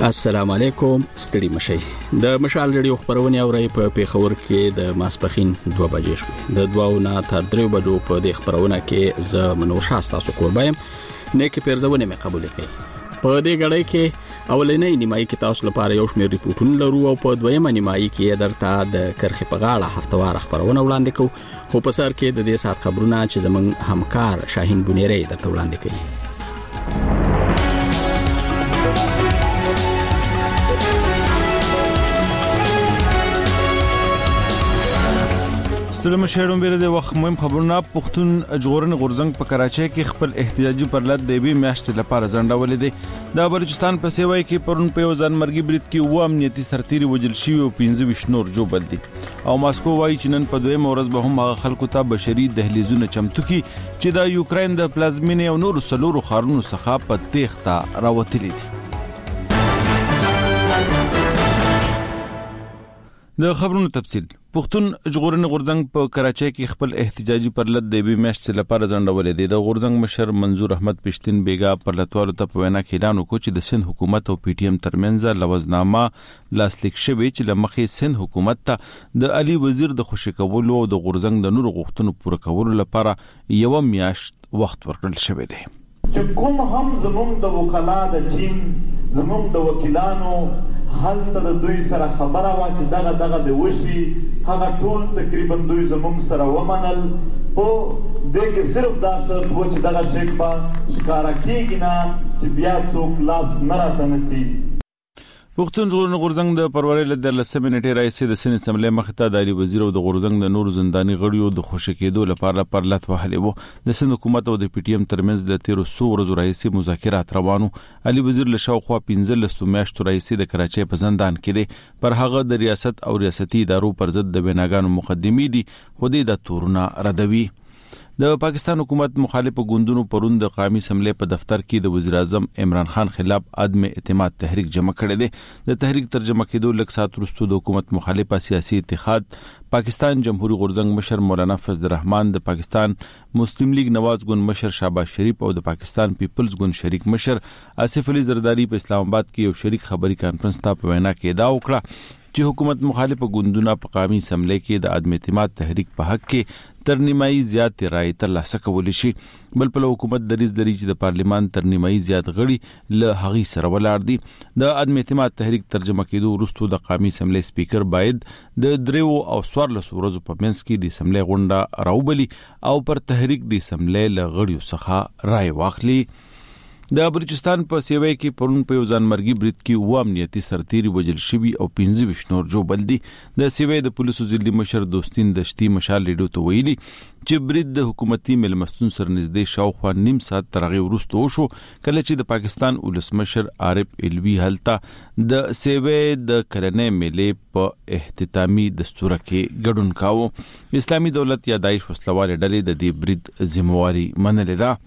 السلام علیکم ستړي مشي د مشال ریډیو خبرونه اوري په پیښور کې د ماسپخین 2 بجې شوې د 2 نه تر 3 بجو په د خبرونه کې ز منور شاستا سو قربایم نیک پیرزونه مې قبول کړي په دې غړې کې اولنې نیمایي کې تاسو لپاره یو شمېر ریپورتونه لرو او په دویمه نیمایي کې درته د کرخې په غاړه هفتوار خبرونه وړاندې کوو خو په سر کې د دې سات خبرونه چې زمون همکار شاهین بنيري درته وړاندې کوي سلام شهرون بیره د وخت مهم خبرونه پښتون جوړن غورزنګ په کراچۍ کې خپل احتجاجي پرلط د بي میاشتې لپاره ځنډولې دي د بلوچستان په سیوای کې پرون په یو ځانمرګي برید کې و امنیتي سرتيري وجل شوی او 15 نور جوړ دي او ماسکو وايي چې نن په دویم ورځ به هم هغه خلکو ته بشري دهلیزونه چمتو کی چې د یوکرين د پلازمینې او نور سلورو خارونو څخه په تېښته راوتلي دي د خبرونو تفصیل پښتون جوړن غورزنګ په کراچۍ کې خپل احتجاجي پرلط د بي میاشتې لپاره ځنډولې دي د غورزنګ مشر منظور احمد پښتين بیگا پرلطوالو ته په وینا کې اعلان وکړ چې د سند حکومت او پی ټی ایم ترمنځ لوزنامه لاسلیک شوی چې لمخې سند حکومت ته د علي وزیر د خوشی کولو او د غورزنګ د نور غوښتنو پوره کولو لپاره یو میاشت وخت ورکړل شوی دی چې کوم هم زموږ د وکلا د ټیم زموږ د وکیلانو حالت د دوی سره خبره وا چې دغه د وشي هغه ټول تقریبا دوی زموږ سره ومنل په دې کې صرف دا شرط و چې دغه شیک په ښکارا کېږي نه چې بیا څوک لاس نه راته نسی پښتون جوړن غورزنګ د پروري ل 13 منټه رئیس د سن اسمبلی مخته د علي وزیر او د غورزنګ د نور زنداني غړیو د خوشی کېدو لپاره پرلط وهلې وو د سند حکومت او د پی ټی ایم ترمنځ د 1300 ورځو رئیس مذاکرات روانو علي وزیر له شاوخوا 15 میاشتو رئیس د کراچۍ په زندان کې دی پر هغه د ریاست او ریاستي ادارو پر ضد د بناګانو مقدمي دي خو د تورونه ردوي د پاکستان حکومت مخالف ګوندونو پروند د قومي اسمبلی په دفتر کې د وزیر اعظم عمران خان خلاف عدم اعتماد تحریک جمع کړی دی د تحریک ترجمه کېدو لږ ساعت وروسته د حکومت مخالفه سیاسي اتحاد پاکستان جمهوریت غورزنګ مشر مولانا فضل الرحمن د پاکستان مسلم لیگ نواز ګوند مشر شهباز شریف او د پاکستان پیپلز ګوند شریک مشر آصف علي زرداری په اسلام آباد کې یو شریک خبري کانفرنس ته په وینا کې دا وکړه چې حکومت مخالف ګوندونه په قومي اسمبلی کې د عدم اعتماد تحریک په حق کې تر نیمایي زیات رائے ترلاسه کولی شي بل په حکومت دریز چې د پارلیمان تر نیمایي زیات غړي له هغي سره ولاړ دي د عدم اعتماد تحریک ترجمه کېدو وروسته د قومي اسمبلی سپیکر باید د 3 او 14 ورځو په منځ کې د اسمبلی غونډه راوبلي او پر تحریک د اسمبلی له غړیو څخه رائے واخلي د بلوچستان په سیوای کې پرون په یو ځانمرګي برید کې و امنیتي سرتيري وجل شوی او 15 نور جوړ دي د سیوای د پولیسو ضلعي مشر دوستین دشتي مشال ریډیو ته ویلي چې برید د حکومتي ملمستون سره نږدې شاوخوا نیم ساعت ترغه ورسته وشو کله چې د پاکستان ولسمشر عارف الوی هلته د سیوای د کلنې میلې په اختتامي دستور کې ګډون کاوه اسلامي دولت یا داعش وسلوال ډلې د دې برید ذمہواری منلې ده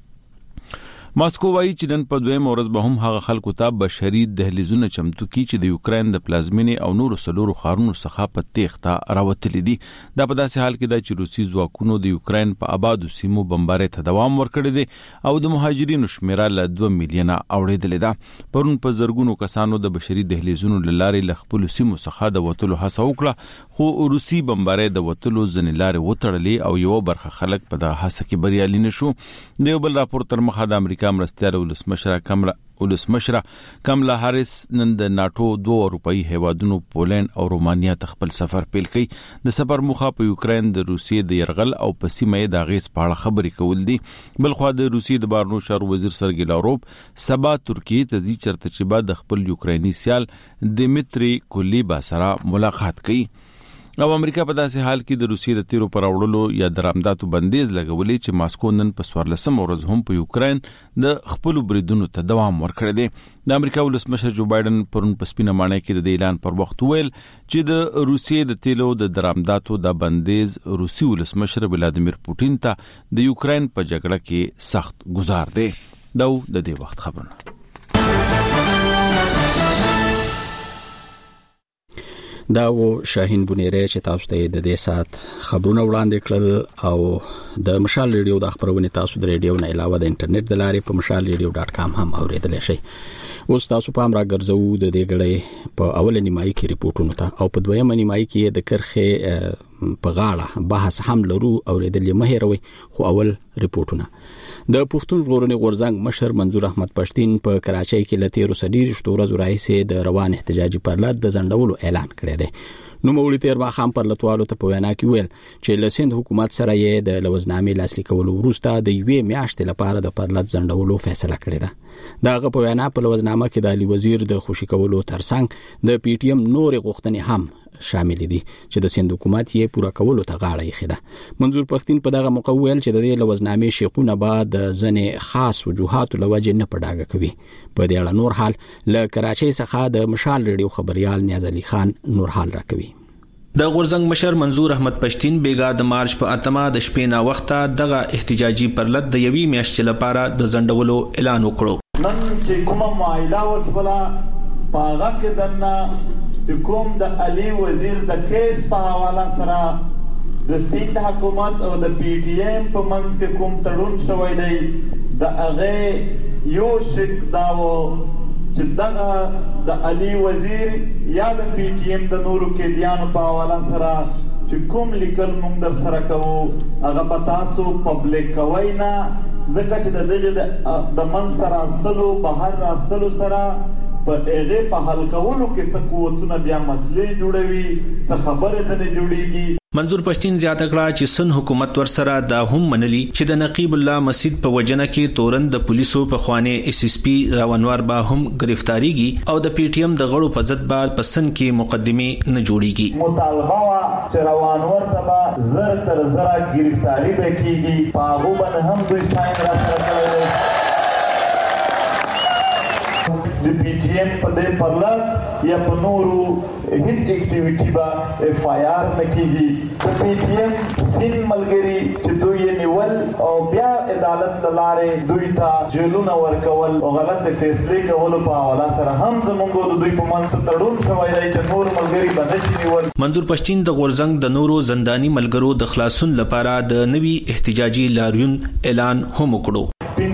ماسکو وايي چې نن په دویم ورځ به هم هغه خلکو ته بشري دهلیزونه چمتو کی چې د یوکرين د پلازمینې او نور سلورو خارونو څخه په تېښته راوتلي دي دا په داسې حال کې د چروسي ځواکونو د یوکرين په آبادو سیمو بمبارۍ ته دوام ورکړی دی او د مهاجرینو شمیره له 2 میلیونه اوړېدلې ده پرون په زرګونو کسانو د بشري دهلیزونو لارې له خپل سیمو څخه د وټلو هڅه وکړه خو روسي بمبارۍ د وټلو ځنې لارې وټړلې او یو برخه خلک په د هڅه کې بریالي نشو د یو بل راپور تر مخه د امریکا مرستيال ولسمشره کملا هاریس نن د ناتو 2 اروپאי هیوادونو پولند او رومانیا ته خپل سفر پیل کړي د سفر موخه په یوکرين د روسیې د يرغل او پسیمه د غیز په اړه خبرې کول دي بلخو د روسیې د بارنو شهر وزیر سرګی لاروف سبا ترکیه ته ځي چرته چې بعد خپل یوکرینی سیال دمیتری کولیبا سره ملاقات کوي او امریکا په داسې حال کې د روسیې د تیرو پر وړلو یا درامداتو بندیز لګولې چې ماسکو نن په 14 ورځ هم په یوکرين د خپل بریدونو ته دوام ورکړی دی د امریکا ولسمشر جو بایدن پرون په سپینه مانه کې د اعلان پر وخت ویل چې د روسیې د تیلو د درامداتو د بندیز روسي ولسمشر ولادیمیر پوتین ته د یوکرين په جګړه کې سخت گزار دی دا د دې وخت خبرونه دا و شاهین بنيري چې تاسو ته د دې سات خبرونه وړاندې کړل او د مشال ریډیو د خبرونه تاسو د ریډیو نه علاوه د انټرنیټ د لارې په mashalradio.com هم اوریدلی شئ اوس تاسو پام را ګرځو د دې غړې په اوله نیمایي کې ریپورتونو ته او په دویمه نیمایي کې د کرخه په غاړه بحث هم لرو او ردل مهروي خو اول ریپورتونه د پښتون ژغورنې غورځنګ مشر منظور احمد پښتين په کراچۍ کې لته روسډیر شتورز راځي د روان احتجاجي پرلط د زندولو اعلان کړی دی. نو مولوی تیر ما خام پر لټوالو ته په وینا کې ویل چې لسند حکومت سره یې د لوزنامې لاسلیک کولو وروسته د یوې میاشتې لپاره د پرلط زندولو فیصله کړې ده. دغه په وینا په لوزنامه کې د علي وزیر د خوشی کولو ترڅنګ د پی ټی ایم نور غوښتنې هم شامل دي چې د سند حکومت یې پوره کولو ته غاړه یې خېده. منظور پښتين په دغه موقع ویل چې د دې لوزنامې شیخونه بعد ځنې خاص وجوهات لوجه نه پډاګه کوي. په دې اړه نور حال له کراچۍ څخه د مشال ریډیو خبريال نیاز علي خان نور حال راکوي. د غورځنګ مشر منظور احمد پښتين بیګا د مارچ په اتمه د شپې نا وخته دغه احتجاجي پرلط د یوې میاشتې لپاره د زندولو اعلان وکړو. نن چې کومه معاهده ورسوله پاغه کې دنه چې کوم د علي وزیر د کیس په حواله سره د سند حکومت او د پی ټی ایم په منځ کې کوم تړون شوی دی د هغه یو شک داو چې دغه د علي وزیر یا د پی ټی ایم د نورو کې دیانو په حواله سره چې کوم لیکل موږ در سره کوو هغه په تاسو پبلک کوي نه ځکه چې د دې د منځ راستلو بهر راستلو سره په هغه په حل کولو کې څه قوتونه بیا مسلې جوړوي څه خبره ځنه جوړيږي. منظور پښتين زیاته کړه چې سن حکومت ور سره دا هم منلي چې د نقیب الله مسجد په وجنه کې تورن د پولیسو په خوانه اس اس پی راونوار با هم گرفتاریږي او د پی ټی ایم د غړو په ضد بعد پسند کې مقدمه نه جوړيږي. مطالبه وا چې روانور ته زر تر زر گرفتاری وکړي په هغه باندې هم دوی ساين را سره د پی ټی ایم په دې پرلط یا په نورو هیڅ اکټیویټي با اف آی آر نکېږي. د پی ټی ایم سین ملګری چې دوی نیول او بیا عدالت لاره دوی ته جیلونه ورکول او غلط فیصله کول په حواله سره هم زموږ د دوی په منځ تړون شوی دی چې نور ملګری باندې نیول. منظور پښتين د غورځنګ د نورو زنداني ملګرو د خلاصون لپاره د نوي احتجاجي لاریون اعلان هم وکړو.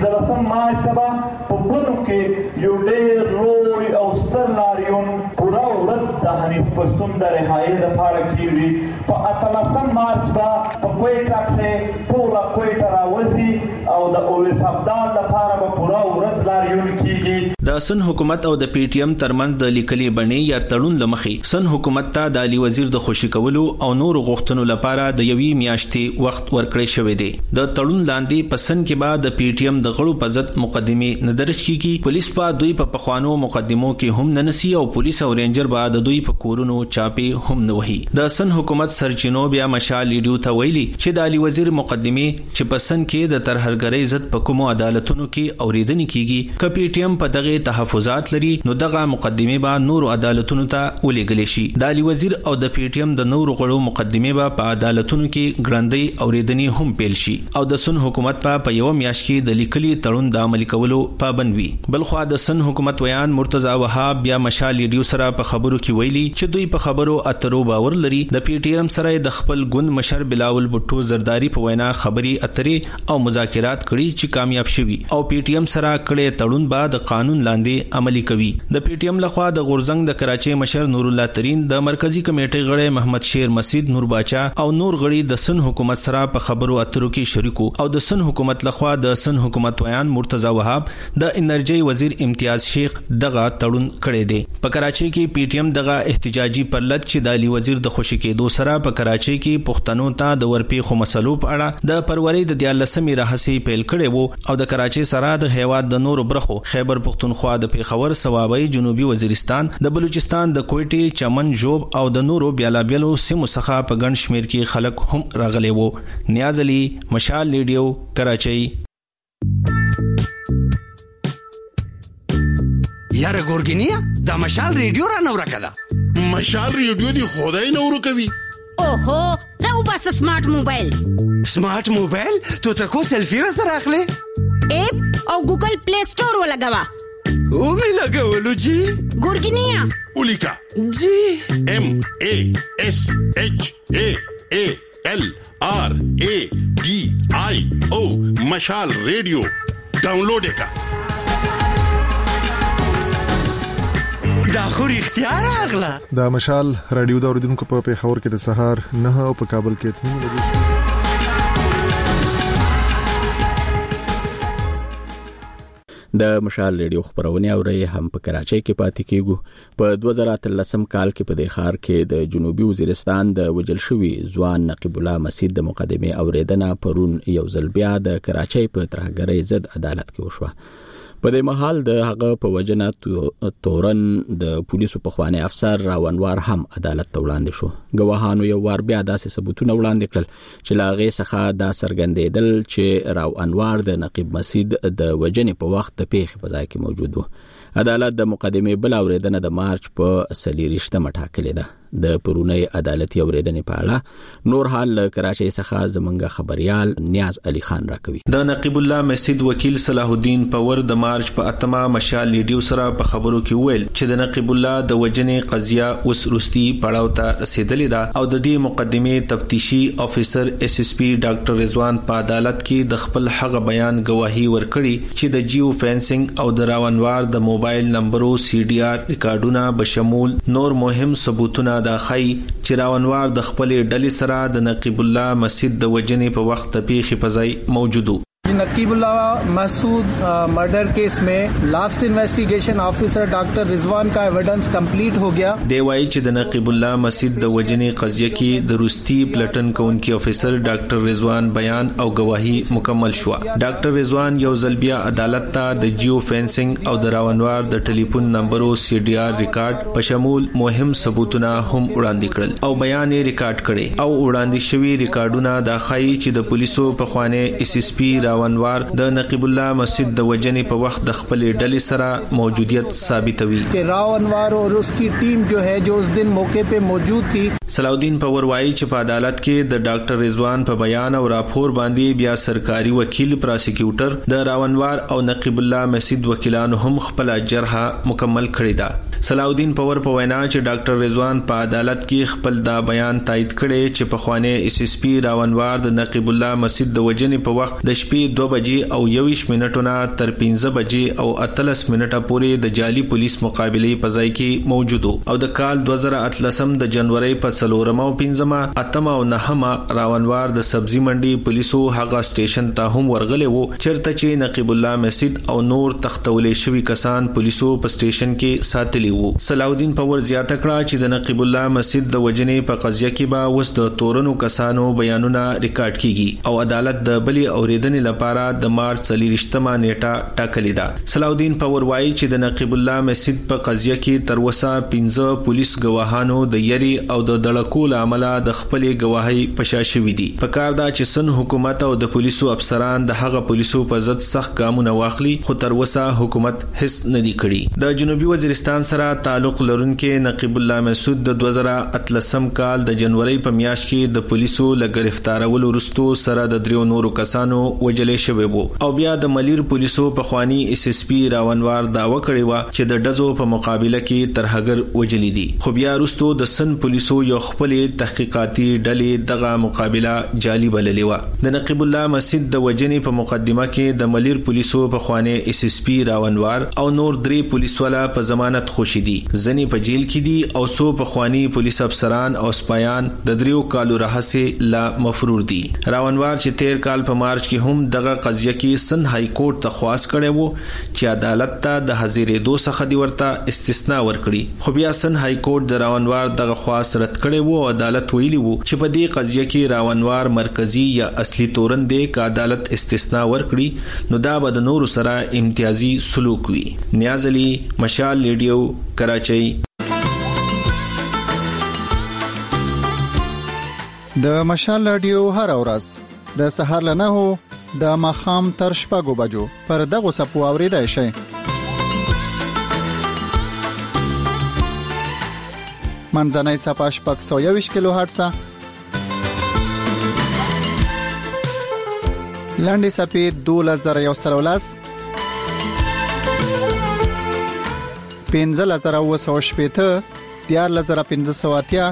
15 مارچ سبا په بونو کې یو ډېر لوی او ستر لاریون پورا ورځ د حنیف پښتون د رهایی لپاره کیږي. په 18 مارچ با په کوټه کې پورا کوټه راوځي او د اوس ابدال لپاره په پورا ورځ لاریون کیږي. د سن حکومت او د پی ټی ایم ترمنځ د لیکلي بڼې یا تړون لمخې سن حکومت ته د علي وزیر د خوشی کولو او نور غوښتنو لپاره د یوې میاشتې وخت ورکړی شوی دی. د تړون لاندې پسند کې بعد د پی ټی ایم د غړو په ضد مقدمه نه درج کیږي. پولیس په دوی په پخوانو مقدمو کې هم نه نسی او پولیس او رینجر بعد د دوی په کورونو چاپی هم نه وهي. د سن حکومت سرچینو بیا مشال لیډیو ته ویلي چې د علي وزیر مقدمه چې پسند کې د ترهرګرۍ ضد په کومو عدالتونو کې اوریدنې کیږي ک پی ټی ایم په دغه تحفظات لري نو دغه مقدمه به نور عدالتونو ته ولېږل شي. د علي وزیر او د پی ټی ایم د نور غړو مقدمه به په عدالتونو کې ګړندۍ اوریدنې هم پیل شي او د سن حکومت په یو میاشت کې د لیکلي تړون د عملي کولو پابند وي. بلخوا د سن حکومت ویان مرتضی وهاب بیا مشال لیډیو سره په خبرو کې ویلي چې دوی په خبرو اترو باور لري. د پی ټی ایم سره د خپل ګوند مشر بلاول بټو زرداری په وینا خبري اترې او مذاکرات کړي چې کامیاب شوي او پی ټی ایم سره کړي تړون بعد قانون لاندې عملي کوي. د پی ټی ایم لخوا د غورځنګ د کراچۍ مشر نور الله ترين د مرکزی کمیټې غړي محمد شیر مسجد نور باچا او نور غړي د سن حکومت سره په خبرو اترو کې شریکو او د سن حکومت لخوا د سن حکومت ویان مرتضی وهاب د انرژي وزیر امتیاز شیخ دغه تړون کړی دی. په کراچۍ کې پی ټی ایم دغه احتجاجي پرلط چې د علي وزیر د خوشی کېدو سره په کراچۍ کې پښتنو ته د ورپېښو مسلو په اړه د فروری د 14مې راهسي پیل کړي وو او د کراچۍ سره د هیواد د نورو برخو خیبر پښتونخوا د پیښور سوابي جنوبي وزیرستان د بلوچستان د کوټې چمن جوب او د نورو بیلابیلو سیمو څخه په ګڼ شمیر کې خلک هم راغلي وو. نیاز علي مشال لیډیو کراچۍ. یاره ګورګینیا دا مشال ریډیو را نو راکړه. مشال ریډیو دی خدای نو ورو کوي. اوهو راو بس سمارټ موبایل. سمارټ موبایل تو تکو سیلفی را سره اخلي اپ او ګوګل پلی سٹور ولګوا او می لګولو جی ګورګینیا اولیکا جی ام ا اس اچ ا ال آر ا ډي آی او مشال ریډیو ډاونلوډ کا. دا خو اختیار اغلا دا مشال رادیو دا اوریدونکو په پیښور کې د سهار 9 او په کابل کې 3 بجې. د مشال ریډیو خبرونه اوري هم په کراچۍ کې پاتې کیږي. په 2013 کال کې په دې ښار کې د جنوبي وزیرستان د وجل شوی ځوان نقیب الله مسعود د مقدمه اوریدنه پرون یو ځل بیا د کراچۍ په ترهګرۍ ضد عدالت کې وشوه. په دې محل د هغه په وجنه تورن د پولیسو په خواني افسر راونوار هم عدالت ته وړاندې شو. ګواهانو یو وار بیا داسې ثبوتونه وړاندې کړل چې لاغې څخه دا څرګندېدل چې راونوار د نقیب مسعود د وجنې په وخت د پیښې په ځای کې موجود و. عدالت د مقدمه بل اوریدنه د مارچ په 23 ټاکلې ده. د پرونی عدالتي اوریدنې په اړه نور حال له کراچۍ څخه زمونږ خبريال نیاز علي خان راکوي. د نقیب الله مسعود وکیل صلاح الدین پور د مارچ په 8 مشال ریډیو سره په خبرو کې ویل چې د نقیب الله د وجنې قضیه اوس روستي پړاو ته رسیدلې ده او د دې مقدمه تفتیشي افیسر SSP ډاکټر رضوان په عدالت کې د خپل حق بیان گواهی ورکړي چې د جیو فینسنګ او د راونوار د موبایل نمبرو CDR ریکارډونه بشمول نور مهم ثبوتونه دا خی چې راونوار د خپل ډلې سره د نقیب الله مسعود د وجنې په وخت پیښې په ځای موجودو. Naqeeb Ullah Masood murder case में last investigation officer doctor Rizwan का evidence complete हो गया. دی وايي چې د نقیب الله مسعود د وجنې قضیه کې د روستي پلټن کونکي افیسر ډاکټر رضوان بیان او گواهی مکمل شو. ډاکټر رضوان یو ځل بیا عدالت ته د جیو فینسنګ او د راونوار د ټلیفون نمبرو CDR ریکارډ په شمول مهم ثبوتونه هم وړاندې کړل او بیان یې ریکارډ کړي او وړاندې شوی ریکارډونه د خای چې د پولیسو په خوانه SSP راونوار د نقیب الله مسعود د وجنې په وخت د خپل ډلې سره موجودیت ثابتوي کہ راونوار اور اس کی ٹیم جو ہے جو اس دن موقع پہ موجود تھی. صلاح الدین پور وايي چې په عدالت کې د ډاکټر رضوان په بیان او راپور باندې بیا سرکاري وکیل پراسیکیوټر د راونوار او نقیب الله مسعود وکیلانو هم خپل جرحه مکمل کړی ده. صلاح الدین پور په وینا چې ډاکټر رضوان په عدالت کې خپل دا بیان تایید کړي چې په خوانه SSP راونوار د نقیب الله مسعود د وجنې په وخت د شپې 2 بجې او 21 منټونه تر 15 بجې او 13 منټه پورې د جعلي پولیس مقابله په ځای کې موجود او د کال 2013 د جنوري په 4 او 15 8 او 9 راونوار د سبزی منډي پولیسو هغه سټیشن ته هم ورغلي وو چرته چې نقیب الله مسعود او نور تختولې شوی کسان پولیسو په سټیشن کې ساتلي وو. صلاح الدین پور زیاته کړه چې د نقیب الله مسعود د وجنې په قضیه کې به وس د تورنو کسانو بیانونه ریکارډ کیږي او عدالت د بلی اوریدنې لپاره د مارچ 23 نیټه ټاکلې ده. صلاح الدین پور وايي چې د نقیب الله مسعود په قضیه کې تر وسه 15 پولیس ګواهانو د یری او د دړکول عمله د خپل گواهی پشا شوې دي. په کار دا چې سن حکومت او د پولیسو افسران د هغه پولیسو په ضد سخت ګامونه واخلي خو تر وسه حکومت هیڅ نه دی کړی. د جنوبي وزیرستان سره تعلق لرونکي نقیب الله مسعود د 2013 کال د جنوري په میاشت کې د پولیسو له گرفتارولو وروسته سره د دریو نورو کسانو وجلې شوی وو او بیا د ملیر پولیسو په خواني SSP راونوار داوا کړی و چې د ډزو په مقابله کې ترهګر وجلې دي خو بیا وروسته د سن پولیسو یو خپل تحقیقاتي ډلې دغه مقابله جعلي بللې و. د نقیب الله مسعود د وجنې په مقدمه کې د ملیر پولیسو په خواني SSP راونوار او نور 3 پولیس والا په ضمانت خوشي دي. ځنی په جیل کې دي او څو په خواني پولیس افسران او سپایان د 3 کالو راهسه لا مفرور دي. راونوار چې 13 کال په مارچ کې هم دغه قضیه کې سن های کورټ ته خواست کړي وو چې عدالت ته د حاضرې 2 څخه دی ورته استثناء ورکړي خو بیا سن های کورټ د راونوار دغه خواست رد کړي وو او عدالت ویلي وو چې په دې قضیه کې راونوار مرکزی یا اصلي تورن دی ک عدالت استثناء ورکړي نو دا به د نور سره امتیازي سلوک وي. نیاز علي مشال ریډیو کراچۍ. د مشال رادیو هر ورځ د سهار له 9 د ماخام تر 6 بجو پر دغه سپو اوریدای شي. منځنۍ صفه 621 کیلو هرتز، لاندې صفه 2113 15980 14580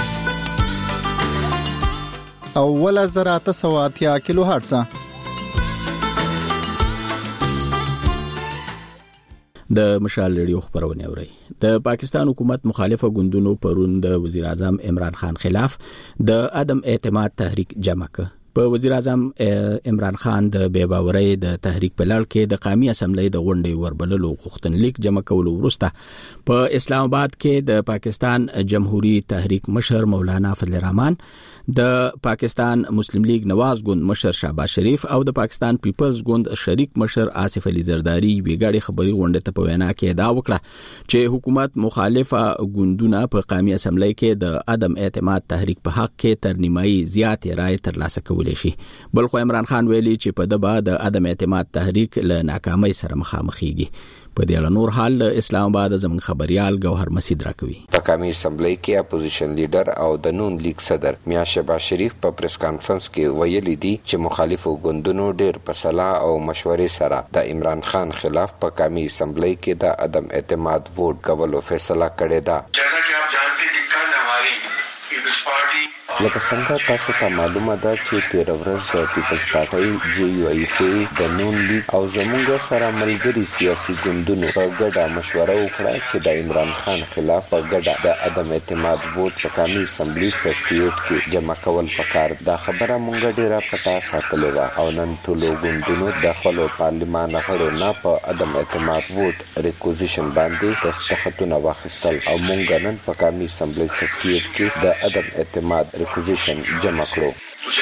او 1880 کیلو هرتز. د مشال ریډیو خبرونه اوري. د پاکستان حکومت مخالفه ګوندونو پرون د وزیر اعظم عمران خان خلاف د عدم اعتماد تحریک جمع کړ. په وزیر اعظم عمران خان د بې باورۍ د تحریک په لړ کې د قومي اسمبلی د غونډې وربللو غوښتنلیک جمع کولو وروسته په اسلام آباد کې د پاکستان جمهوریت تحریک مشر مولانا فضل الرحمن، د پاکستان مسلم لیگ نواز ګوند مشر شهباز شریف او د پاکستان پیپلز ګوند شریک مشر آصف علي زرداری ویګاړي خبري غونډه ته په وینا کې دا وکړه چې حکومت مخالفه ګوندونه په قومي اسمبلی کې د عدم اعتماد تحریک په حق کې تر نیمایي زیات رائے ترلاسه کولی شي. بل خو عمران خان ویلي چې په دبا د عدم اعتماد تحریک له ناکامۍ سره مخامخېږي. په دې اړه نور حال اسلام آباد زموږ خبريال گوهر مسید راکوي. په قومي اسمبلی کې اپوزیشن لیډر او د نون لیگ صدر میاں شهباز شریف په پریس کانفرنس کې ویلي دي چې مخالفو ګوندونو ډېر په صلاح او مشورې سره د عمران خان خلاف په قومي اسمبلی کې د عدم اعتماد ووټ کولو فیصله کړې ده. جیسا کہ آپ جانتے ہیں کل ہماری پیپلز پارٹی لکه څنګه تاسو ته معلومه ده چې 13 ورځ د پیپلز پارټي JUIF د نون لیگ او زموږ سره ملګري سیاسي ګوندونو په ګډه مشوره وکړه چې د عمران خان خلاف په ګډه د عدم اعتماد ووټ په قومي اسمبلی سیکریټریټ کې جمع کول پکار. دا خبره مونږ ډیره پټه ساتلې وه او نن ټولو ګوندونو د خپلو پارلمان غړو نه په عدم اعتماد ووټ ریکوزیشن باندې دستخطونه واخیستل او مونږ نن په قومي اسمبلی سیکریټریټ کې د عدم اعتماد ریکوزیشن جمع کړو.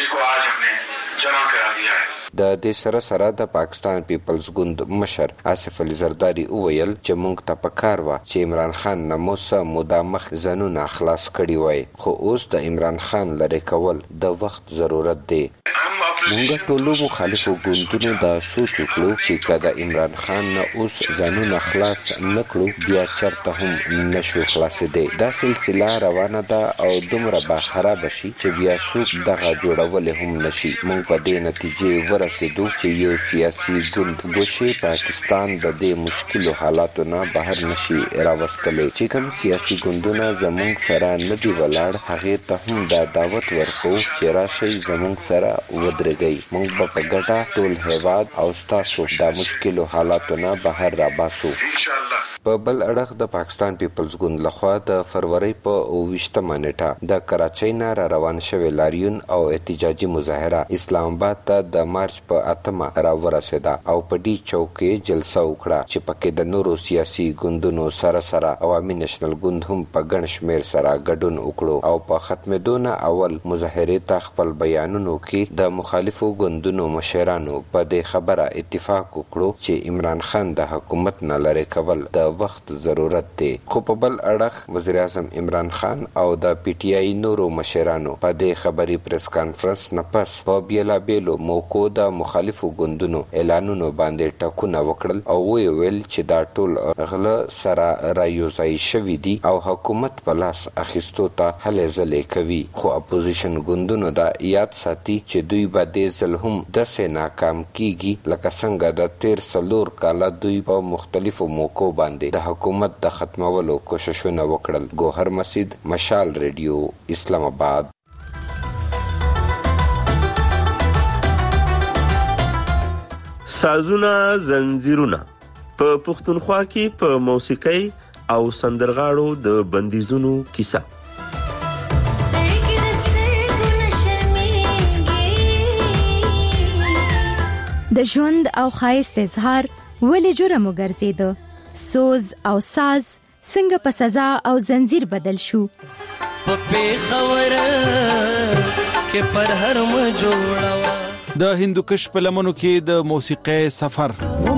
د دې سره د پاکستان پیپلز ګوند مشر آصف علي زرداری وویل چې مونږ ته پکار و چې عمران خان نموسه مدامخ ځانونه خلاص کړي وای، خو اوس د عمران خان لری کول د وخت ضرورت دی. مونږ ټولو مخالفو ګوندونو دا سوچ وکړو چې کله عمران خان نه اوس ځانونه خلاص نکړو بیا چرته هم نشو خلاصېدی. دا سلسله روانه ده او دومره به خراب شي چې بیا څوک دغه جوړول هم نشي. مونږ په دې نتیجې ورسېدو چې یو سیاسي ګوند ګوشي پاکستان د دې مشکلو حالاتو نه بهر نشي راوستلی. چې کوم سیاسي ګوندونه زمونږ سره نه دي ولاړ هغې ته هم دا دعوت ورکو چې راشئ زمونږ سره ودرېږئ. مونږ به په ګډه ټول هیواد او ستاسو د مشکلو حالاتو نه بهر راباسو. په بل اړخ د پاکستان پیپلز ګوند لخوا د فروری په 28مه نیټه د کراچۍ نه را روان شوی لاریون او احتجاجي مظاهره اسلام آباد ته د مارچ په 8مه را ورسېده او په ډي چوک کې جلسه وکړه چې پکې د نورو سیاسي ګوندونو سره عوامي نېشنل ګوند هم په ګڼ شمېر سره ګډون وکړو او په ختمېدو نه اول مظاهرې ته خپل بیانونو کې د مخالفو ګوندونو مشرانو په دې خبره اتفاق وکړو چې عمران خان د حکومت نه لرې کول د وخت ضرورت دی. خو په بل اړخ وزیر اعظم عمران خان او د PTI نورو مشرانو په دې خبري پریس کانفرنس نه پس په بیلابیلو موقعو د مخالفو ګوندونو اعلانونو باندې ټاکونه وکړل او ویل چې دا ټول غله سره رايوځای شوي دي او حکومت په لاس اخیستو ته هلې ځلې کوي. خو اپوزیشن ګوندونو دا یاد ساتي چې دوی به دې ځل هم داسې ناکام کیږي لکه څنګه د 13 کاله دوی په مختلفو موقعو باندې د حکومت د ختمولو کوششونه وکړل. گوهر مسید، مشال ریډیو، اسلام آباد. سازونه زنجیرونه په پښتونخوا کې په موسیقۍ او سندرغاړو د بندیزونو کیسه. د ژوند او ښایست اظهار ولې جرم وګرځیده؟ سوز او ساز څنګه په سزا او زنجیر بدل شو؟ په پیښور کې پر هر م جوړوا د هندوکش په لمنو کې د موسیقۍ سفر.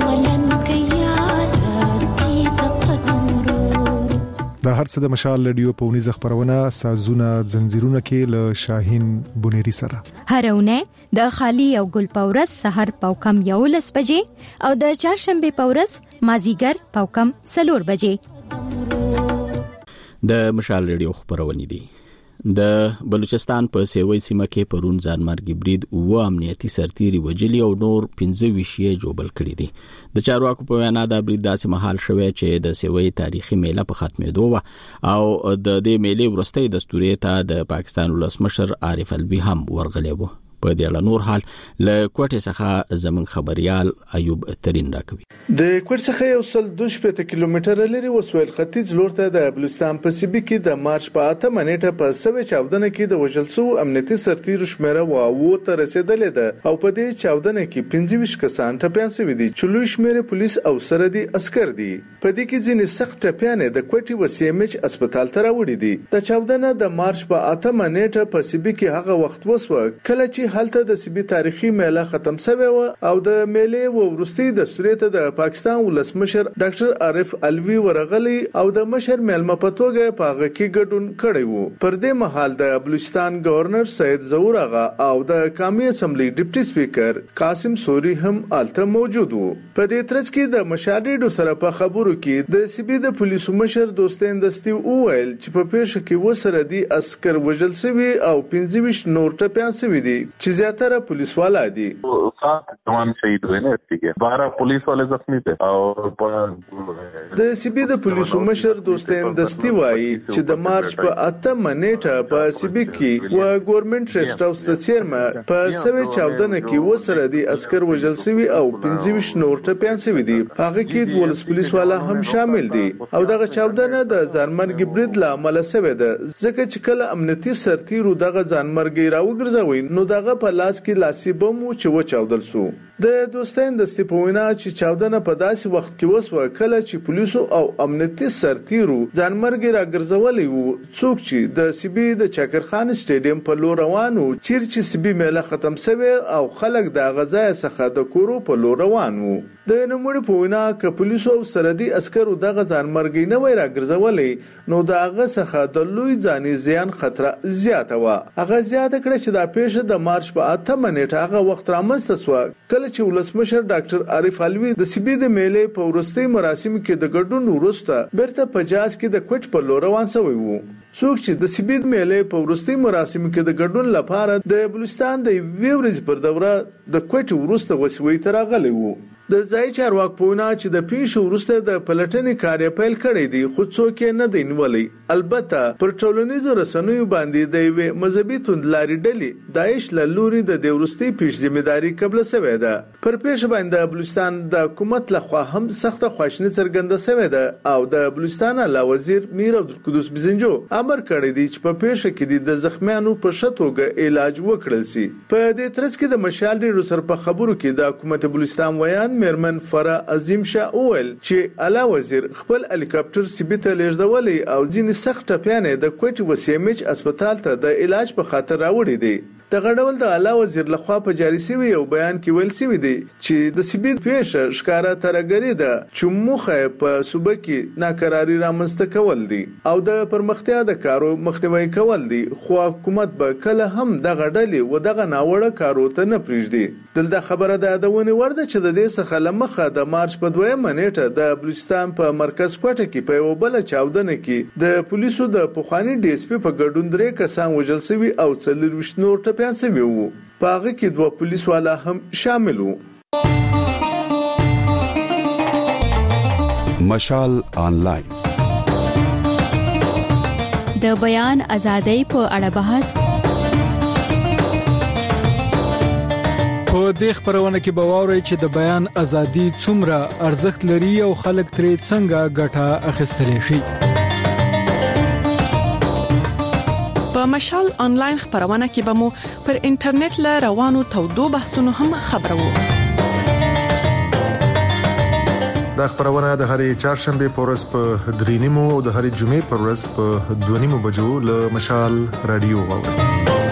دا هر څه د مشال ریډیو په ونیزه خبرونه سازونه زنجیرونه کې له شاهین بونيري سره هرونه د خالی او ګل پورس سحر پاوکم 11 بجې او د چهارشنبه پورس مازیګر پاوکم 4 بجې. د مشال ریډیو خبرونه دي. د بلوچستان په سیوی سیمه کې پرون ځانمرګي برید او امنیتي سرتیري وجلی او نور 15 وشي جوړل کړی دي. د چارواکو په وینا دا برید داسې محل شوی چې د سیوی تاریخي میله په ختمېدو و او د دې میلې ورستۍ دستوري ته د پاکستان ولسمشر عارف الوی هم ورغلی و. په دې اړه نور حال له کوټه څخه زمون خبريال ایوب ترين راکوي. د کوټ څخه یو سل 2 کیلومتره لري وسویل ختیځ لور ته د بلوچستان په سیبي کې د مارچ په 8 منېټه په 14 کې د وژل شو امنیتي سرتیرو شمیره و ته رسیدلې ده او په دې 14 کې 25 کسان ټپيان شوي دي چې لوی شمیره پولیس او سرحدي عسكر دي. په دې کې ځینې سخت ټپيان د کوټي وسیمچ هسپتال ته راوړي دي. د 14 د مارچ په 8 منېټه په سیبي کې هغه وخت وسوه کله چې هلته د سیبي تاریخي میله ختم شوه او د میلې وروستي د سوريته د پاکستان ولسمشر ډاکټر عارف الوی ورغلی او د مشر میلمه پتوګه په هغه کې ګډون کړی وو. پر دې مهال د بلوچستان گورنر سید ظهور آغا او د قومي اسمبلی ډیپټي سپیکر قاسم سوري هم الته موجود وو. په دې ترڅ کې د مشاهدو سره په خبرو کې د سیبي د پولیسو مشر دوستین دستي وویل چې په پیښه کې وسره دي عسكر وژل شوی او 25 نور ټپيان شوی دي چې زیاتره پولیس والا دي. 7 جوان شهید ہوئے ہیں اس کے 12 پولیس والے زخمی تھے اور د سیبي د پولیسو مشر دوستین دستي وایي چې د مارچ په 8 منېټه په سیبي کې و ګورنمنت ریسټ هاوس ته چیرمن په 14 کې وسره دي عسكر وژل شوی او 25 نور ټپيان شوی دي. هغه کې 12 پولیس والا هم شامل دي او دغه 14 د ځانمرګي برید لا عمل شوی ده ځکه چې کله امنیتي سرتیرو دغه ځانمرګي راوګرځوي نو دغه په لاس کې لاسي بم و چې وچاودل شو. د دوستین دستي په وینا چې 14 په داسې وخت کې وسوه کله چې پولیسو او امنیتي سرتیرو ځانمرګي راګرځولي وو څوک چې د سیبي د چاکرخان سټیډیم په لور روانو چیر چې سیبي میله ختم شوه او خلک د غزا څخه د کورو په لور روان وو. د نوموړي په وینا ک پولیسو او سرحدي عسكرو دغه ځانمرګي نه وای راګرځولي نو دغه څخه د لوی ځاني زیان خطر زیاته و. هغه زیاته کړ چې د پیښه د مارچ په 8 منېټه هغه وخت رامنځته شو کله چې ولسمشر ډاکټر عارف الوی د سیبي د میلې په ورستي مراسمو کې د ګډون وروسته بیرته په جاز کې د کوټ په لور روان شوی وو. څوک چې د سیبي د میلې په ورستي مراسمو کې د ګډون لپاره د بلوچستان د ویورز پر دوره د کوټ ورسته وسوي تر غلې وو. د ځای چارواک پونا چې د پیښو وروسته د پلټنې کار پیل کړی دی خو څوک نه دی نیولای. البته پر ټولنیزو رسنیو باندې د یوې مذهبي توندلاري ډلې داعش له لوري د ورستي پیښ ځمېداري قبل شوې ده. پر پیښه باندې بلوچستان د حکومت لخوا هم سخت خواشنی څرګنده شوې ده او د بلوچستان اعلی وزیر میر عبدالقدوس بزنجو امر کړی دی چې په پیښه کې د زخمیانو په شتوګه علاج وکړل شي. په دې ترڅ کې د مشال ډیرو سر په خبرو کې د حکومت بلوچستان ویان میرمن فرا عظیم شاه اول چې اعلی وزیر خپل هلیکاپټر سیبي ته لیږدولې او ځینې سخت ټپيان د کوټ وسیمچ هسپتال ته د علاج په خاطر راوړي دي. د غډول د اعلی وزیر لخوا په جاری شوی یو بیان کې ویل شوی دی چې د سیبي پیښه ښکارا ترګری ده چې موخه په صوبه کې ناکراری رامنځته کول دي او د پرمختیا د کارو مخنیوي کول دي خو حکومت به کله هم د غډلې و دغه ناوړه کارو ته نه پریږدي. دلته خبره ده د ونی ورده چې د دې څخه لمخه د مارچ په 2 منېټه د بلوچستان په مرکز کوټه کې په یو بل چاودنه کې د پولیسو د پوخانی ډي اس پی په ګډون 3 کسان وژل شوي او 40 نور ټپيان شوي وو. په هغه کې 2 پولیس والا هم شامل وو. مشال آنلاین د بیان ازادۍ په اړه بحث په دې خبرونه کې به واورئ چې د بیان ازادي څومره ارزښت لري او خلک ترې څنګه ګټه اخیستلی شي. په مشال آنلاین خبرونه کې به مو پر انټرنیټ له روانو تودو بحثونو هم خبرو. دا خبرونه د هرې چهارشنبه په ورځ په 3:30 او د هرې جمعې په ورځ په 2:30 بجو له مشال رادیو واورئ.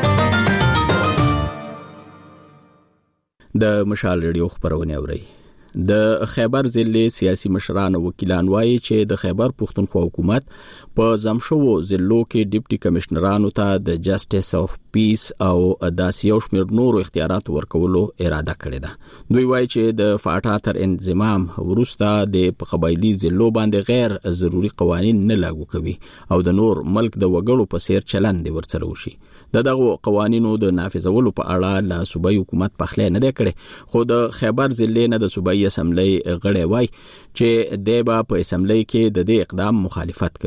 د مشال رادیو خبرونه اوري. د خیبر ضلع سیاسي مشران او وکیلان وایي چې د خیبر پښتونخوا حکومت په زمشو ضلعو کې ډیپټي کمشنرانو ته د جسټس اف پیس او داسې یو شمېر نورو اختیارات ورکولو اراده کړې ده. دوی وایي چې د فاټا تر انضمام وروسته د قبایلی ضلعو باندې غیر ضروري قوانین نه لاګو کوي او د نور ملک د وګړو په څیر چلند ورسره وشي. دغه قوانینو د نافذولو په اړه له صوبایي حکومت پخلی نه کړي خو د خیبر ضلع نه د صوبایي اسمبلی غړي وایي چې د په اسمبلی کې د دې اقدام مخالفت کوي.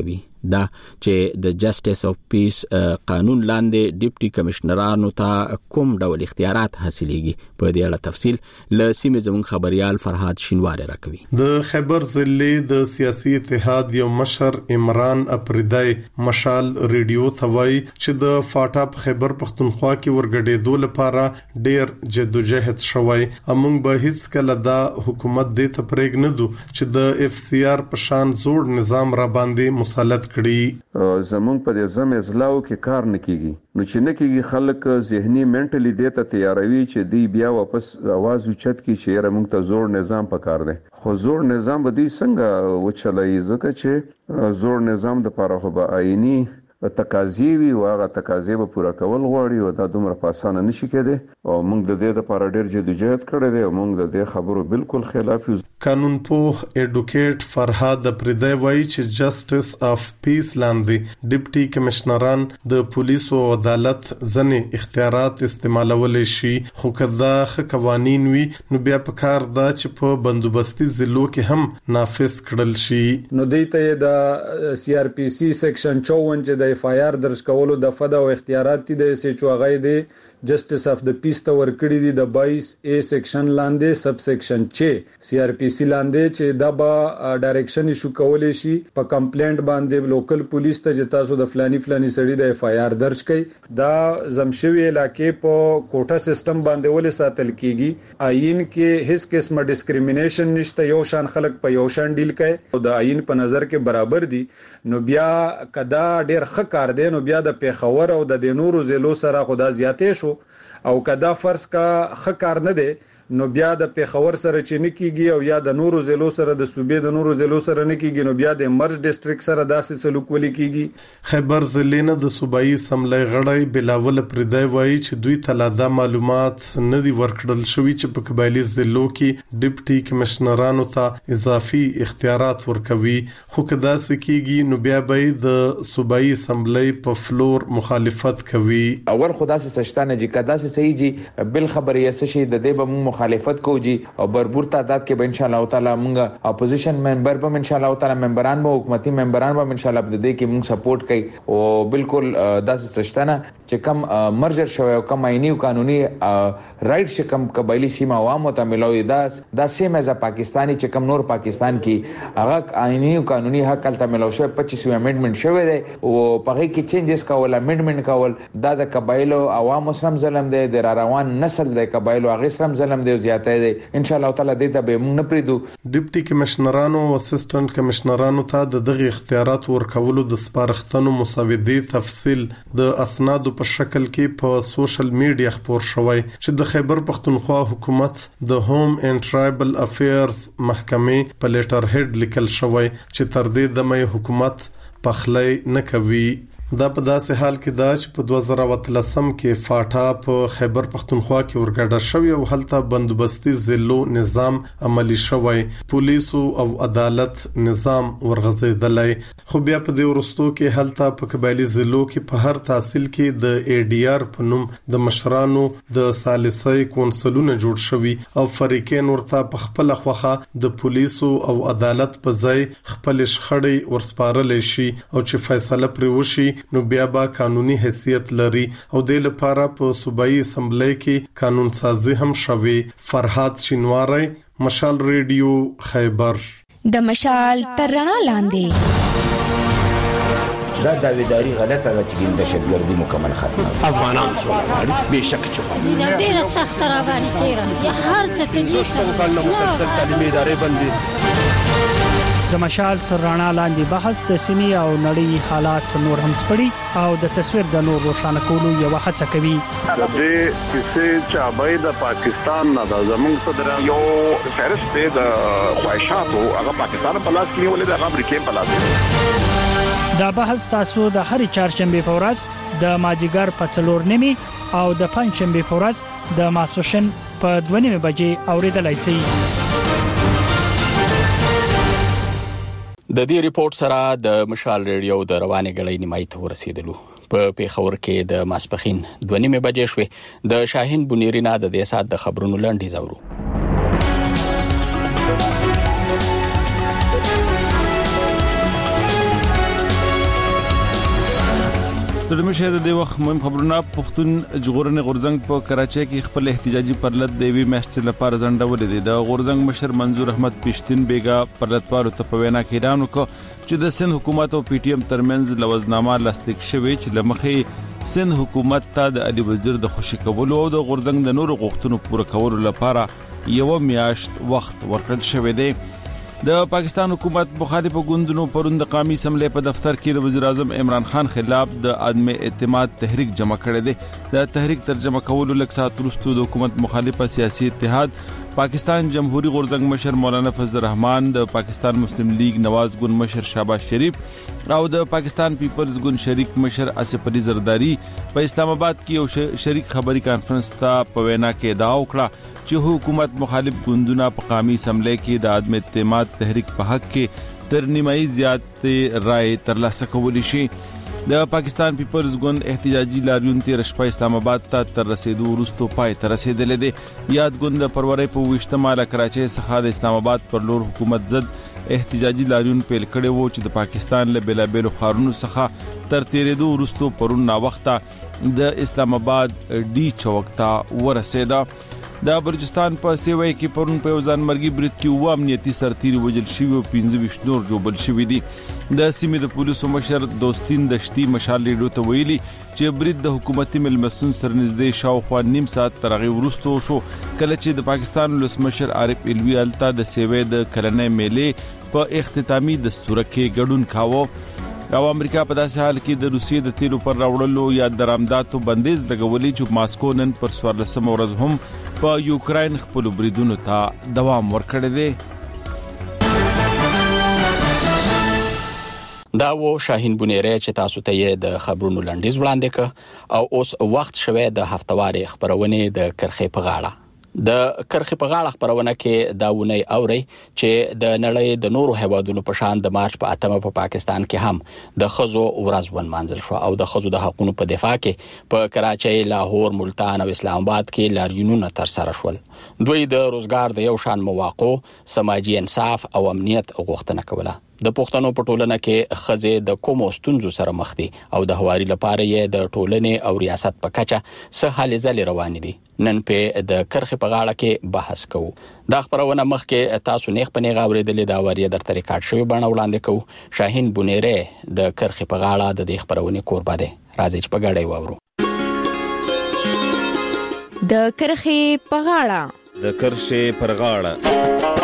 دا چې د جسټس اف پیس قانون لاندې ډیپټي کمشنرانو ته کوم ډول اختیارات حاصلېږي په دې اړه تفصیل ل سیمه زمون خبريال فرهاد شینواری راکوي. د خیبر ضلع د سیاسي اتحاد یو مشر عمران اپریدای مشال ریډیو توای چې د فاټا په خیبر پختونخوا کې ورګډېدو لپاره ډېر جدوجہد شوی. امون به هیڅ کله دا حکومت دې ته پرېګ نه دو چې د اف سی آر په شان زوړ نظام را باندې مسلط کړي. زمون په دې زم ازلاو کې کار نکېږي نو چې نکېږي خلک ذهني منټلی دې ته تیاروي چې دی بیا واپس आवाज اوچت کی چې موږ ته زوړ نظام پکار دی. خو زوړ نظام به دې څنګه وچلای ځکه چې زوړ نظام د لپاره خو به آئینی تقاضی وی او هغه تقاضی به پوره کول غواړي او دا دومره په اسانه نشي کېده او موږ د دې لپاره ډېر جدوجہد کړی دی او موږ د دې خبرو بالکل خلاف یو. قانون پوه ایډوکیټ فرهاد پردای وایي چې جسټس اف پیس لاندې ډیپټي کمشنران د پولیسو او عدالت ځنې اختیارات استعمالولای شي خو کدا قوانین وي نو بیا په کار دا چې په بندوبستي ضلعو کې هم نافذ کړل شي. نو دیته د سی آر پی سی سیکشن 54 چې د اف آی آر درج کولو د فدا او اختیارات دي د سی چوغای دي جسټس اف د پیس ته ورکړي دي د 22 ا سیکشن لاندې سب سیکشن 6 سی آر پی سی لاندې چې دا به ډایریکشن ایشو کولای شي په کمپلینټ باندې لوکل پولیس ته چې تاسو د فلانی سړی د اف آی آر درج کړي دا زمشوي علاقې په کوټه سیستم باندې ولې ساتل کیږي. آئین کې هیڅ قسمه ډیسکریمینیشن نشته یو شان خلک په یو شان ډیل کوي او د آئین په نظر کې برابر دي نو بیا کدا ډیر ښه کار دی نو بیا د پیښور او د نورو ضلعو سره خدا زیاتې شو او کدا فرض کا ښه کار نه دی نو بیا د پیښور سره چې نکیږي او یا د نورو ضلعو سره د صوبې د نورو ضلعو سره نکیږي نو بیا د مرج ډیسټریکټ سره داسې سلوک ولې کیږي. خیبر ضلع نه د صوبایي سملای غړی بلاول پردای وایي چې دوی تلاده معلومات نه دي ورکړل شوی چې په قبایلی ضلعو کې ډیپټي کمشنرانو ته اضافي اختیارات ورکوي خو کدا سکیږي نو بیا به د صوبایي سملای په فلور مخالفت کوي. اول خدا سے سشتانه جی کدا سے صحیح جی بل خبر یې سشي د دې به مخالفت کوجی او بربور تعداد کې به ان شاء الله تعالی موږ اپوزیشن ممبر به ان شاء الله تعالی ممبران به حکومتي ممبران به ان شاء الله د دې کې موږ سپورټ کوي او بالکل داسې سشتانه چې کم مرجر شوی او کم آئینی او قانوني رائټ چې کم قبایلی سیمه عوامو ته ملوي دا سیم از پاکستانی چې کم نور پاکستان کې هغه آئینی او قانوني حق تل ملو شوی 25 امندمنت شوی دی او په کې چینجز کول امندمنت کول دا د قبایلو عوامو سره ظلم دی د روان نسل د قبایلو هغه سره ظلم دی زیاته دی ان شاء الله تعالی دې ته به موږ نه پریدو. ډیپټي کمشنرانو او اسسټنټ کمشنرانو ته دغه اختیارات ورکولو د سپارښتنو مسودې تفصیل د اسنادو په شکل کې په سوشل میډیا خبر شوی چې د خیبر پختونخوا حکومت د هوم اینڈ ټرایبل افیرز محکمې په لیټر هډ لیکل شوی چې تر دې دمه حکومت پخلی نه کوي. دا په داسې حال کې دا چې په 2013 کې فاټا په خیبر پختونخوا کې ورګډه شوی او هلته بندوبستي ضلعو نظام عملی شوی پولیسو او عدالت نظام ورغځیدلی خو بیا په دې ورستو کې هلته په قبایلی ضلعو کې په هر تحصیل کې د ای ډی آر په نوم د مشرانو د ثالثي کونسلونه جوړ شوی او فریقین ورته په خپل خوخه د پولیسو او عدالت په ځای خپل شخړې ورسپارل شي او چې فیصله پرې وشي نو بیا با قانوني حیثیت لري او د لپاره په صوبایي اسمبلی کې قانون سازي هم شوي. فرهاد شینواری مشال ریډیو خیبر. د مشال ترنا لاندې دا داویداری غلطه ده چې دهشتګردي مکمل ختمه افغانان څو بهشکه چې زینه ډیره سخت را باندې تیرا یا هر څه کې زوستو کله مسلسل تعلیمي ادارې باندې د مشال تر رڼا لاندې بحث د سیمې او نړۍ حالات نور هم سپړي او د تصویر د نور روښانه کولو یو هڅه کوي. د دې کیسې چې ابای د پاکستان نه د زمونږ صدر یو فهرست د خواهشاتو هغه پاکستان په لاس کې ولې د امریکا په لاس کې. دا بحث تاسو د هر چهارشنبه په ورځ د ماجیګر په 4:30 او د پنځشنبه په ورځ د ماسوشن په 2:30 بجې اوریدلای شئ. د دې ریپورت سره د مشال ریډیو د روانې غړې نیمای ته ورسېدلو. په پیښور کې د ماسپخین 2:30 بجې شوې. د شاهین بنيرینا د دې سات د خبرونو لاندې زورو. ستړي شه د وخت مهم خبرونه. پښتون ژغورنې غورځنګ په کراچۍ کې خپل احتجاجي پرلط د وی میاشتې لپاره ځنډولې ده. د غورځنګ مشر منظور احمد پښتين بیګا پرلطوارو ته په وینا کې اعلان وکړ چې د سند حکومت او پی ټی ایم ترمنځ لوزنامه لاسلیک شوې چې لمخې سند حکومت ته د علي وزیر د خوشی کولو او د غورځنګ د نورو غوښتنو پوره کولو لپاره یو میاشت وخت ورکړل شوی دی. د پاکستان حکومت مخالف ګوندونو پروند قومي اسمبلی په دفتر کې د وزیر اعظم عمران خان خلاف د عدم اعتماد تحریک جمع کړی دی. د تحریک ترجمه کولو لږ ساعت وروسته د حکومت مخالفه سیاسي اتحاد پاکستان جمهوریت غورځنګ مشر مولانا فضل الرحمن، د پاکستان مسلم لیگ نواز ګوند مشر شهباز شریف او د پاکستان پیپلز ګوند شریک مشر آصف علي زرداری په اسلام آباد کې یو شریک خبري کانفرنس ته په وینا کې ادعا وکړه چې حکومت مخالف ګوندونه په قومي اسمبلی کې د عدم اعتماد تحریک په حق کې تر نیمایي زیات رائے ترلاسه کولی شي. د پاکستان پیپلز ګوند احتجاجي لاریون تیر شپه اسلام آباد ته تر رسیدو وروسته پای ته رسیدلی دی. یاد ګوند د فروری په 28 کراچۍ څخه د اسلام آباد پر لور حکومت ضد احتجاجي لاریون پیل کړي وو چې د پاکستان له بیلابیلو ښارونو څخه تر تیرېدو وروسته پرون ناوخته د اسلام آباد ډي چوک ته ورسېده. د بلوچستان په سیوای کې پرون په ځان مرګي برید کې و امنیتي سرتیري وجل شوی او 15 نور جوړ شوی دي. د سیمې د پولیسو مشر دوستین دشتي مشال لیډو ته ویلي چې برید د حکومتي ملمسون سره نږدې شاوخوا نیم ساعت تر هغه وروسته شو کله چې د پاکستان ولسمشر عارف الوی التا د سیوای د کلنۍ میلې په اختتامي دستور کې ګډون کاوه او امریکا په داسې حال کې د روسیې د تیلو پر راوړلو یا درآمداتو بندیز لګولې چې ماسکو نن پر 14 ورځ هم په یوکراین خپل بریدونو ته دوام ورکړی دی. دا و شاهین بونیری چې تاسو ته یې د خبرونو لنډیز وړاندې کړ او اوس وخت شوه د هفتواري خبرونه د کرخې په غاړه. د کرخې په غاړه خبرونه کې دا ونی اوري چې د نړۍ د نورو هیوادونو په شان د مارچ په 8 په پاکستان کې هم د خزو ورځ ونمانځل شو او د خزو د حقوقو په دفاع کې په کراچۍ، لاهور، ملتان او اسلام آباد کې لاریونونه تر سره شول. دوی د روزګار د یو شان مواقع، سماجی انصاف او امنیت غوښتنه کوله. د پښتنو په ټولنه کې خزې د کومو ستونزو سره مخ دي او د هواري لپاره یې د ټولنې او ریاست په کچه څه هلې ځلې روان دي. نن په د کرخې په غاړه کې بحث کوو. دا خبرونه مخکې تاسو نیغ په نیغ اوریدلې دا وریه درته ریکارډ شوی بڼه وړاندې کوو. شاهین بونیری د کرخې په غاړه د دې خبرونه کوربه دی. راځي چې په ګډه وورو. د کرخې په غاړه. د کرخې پر غاړه.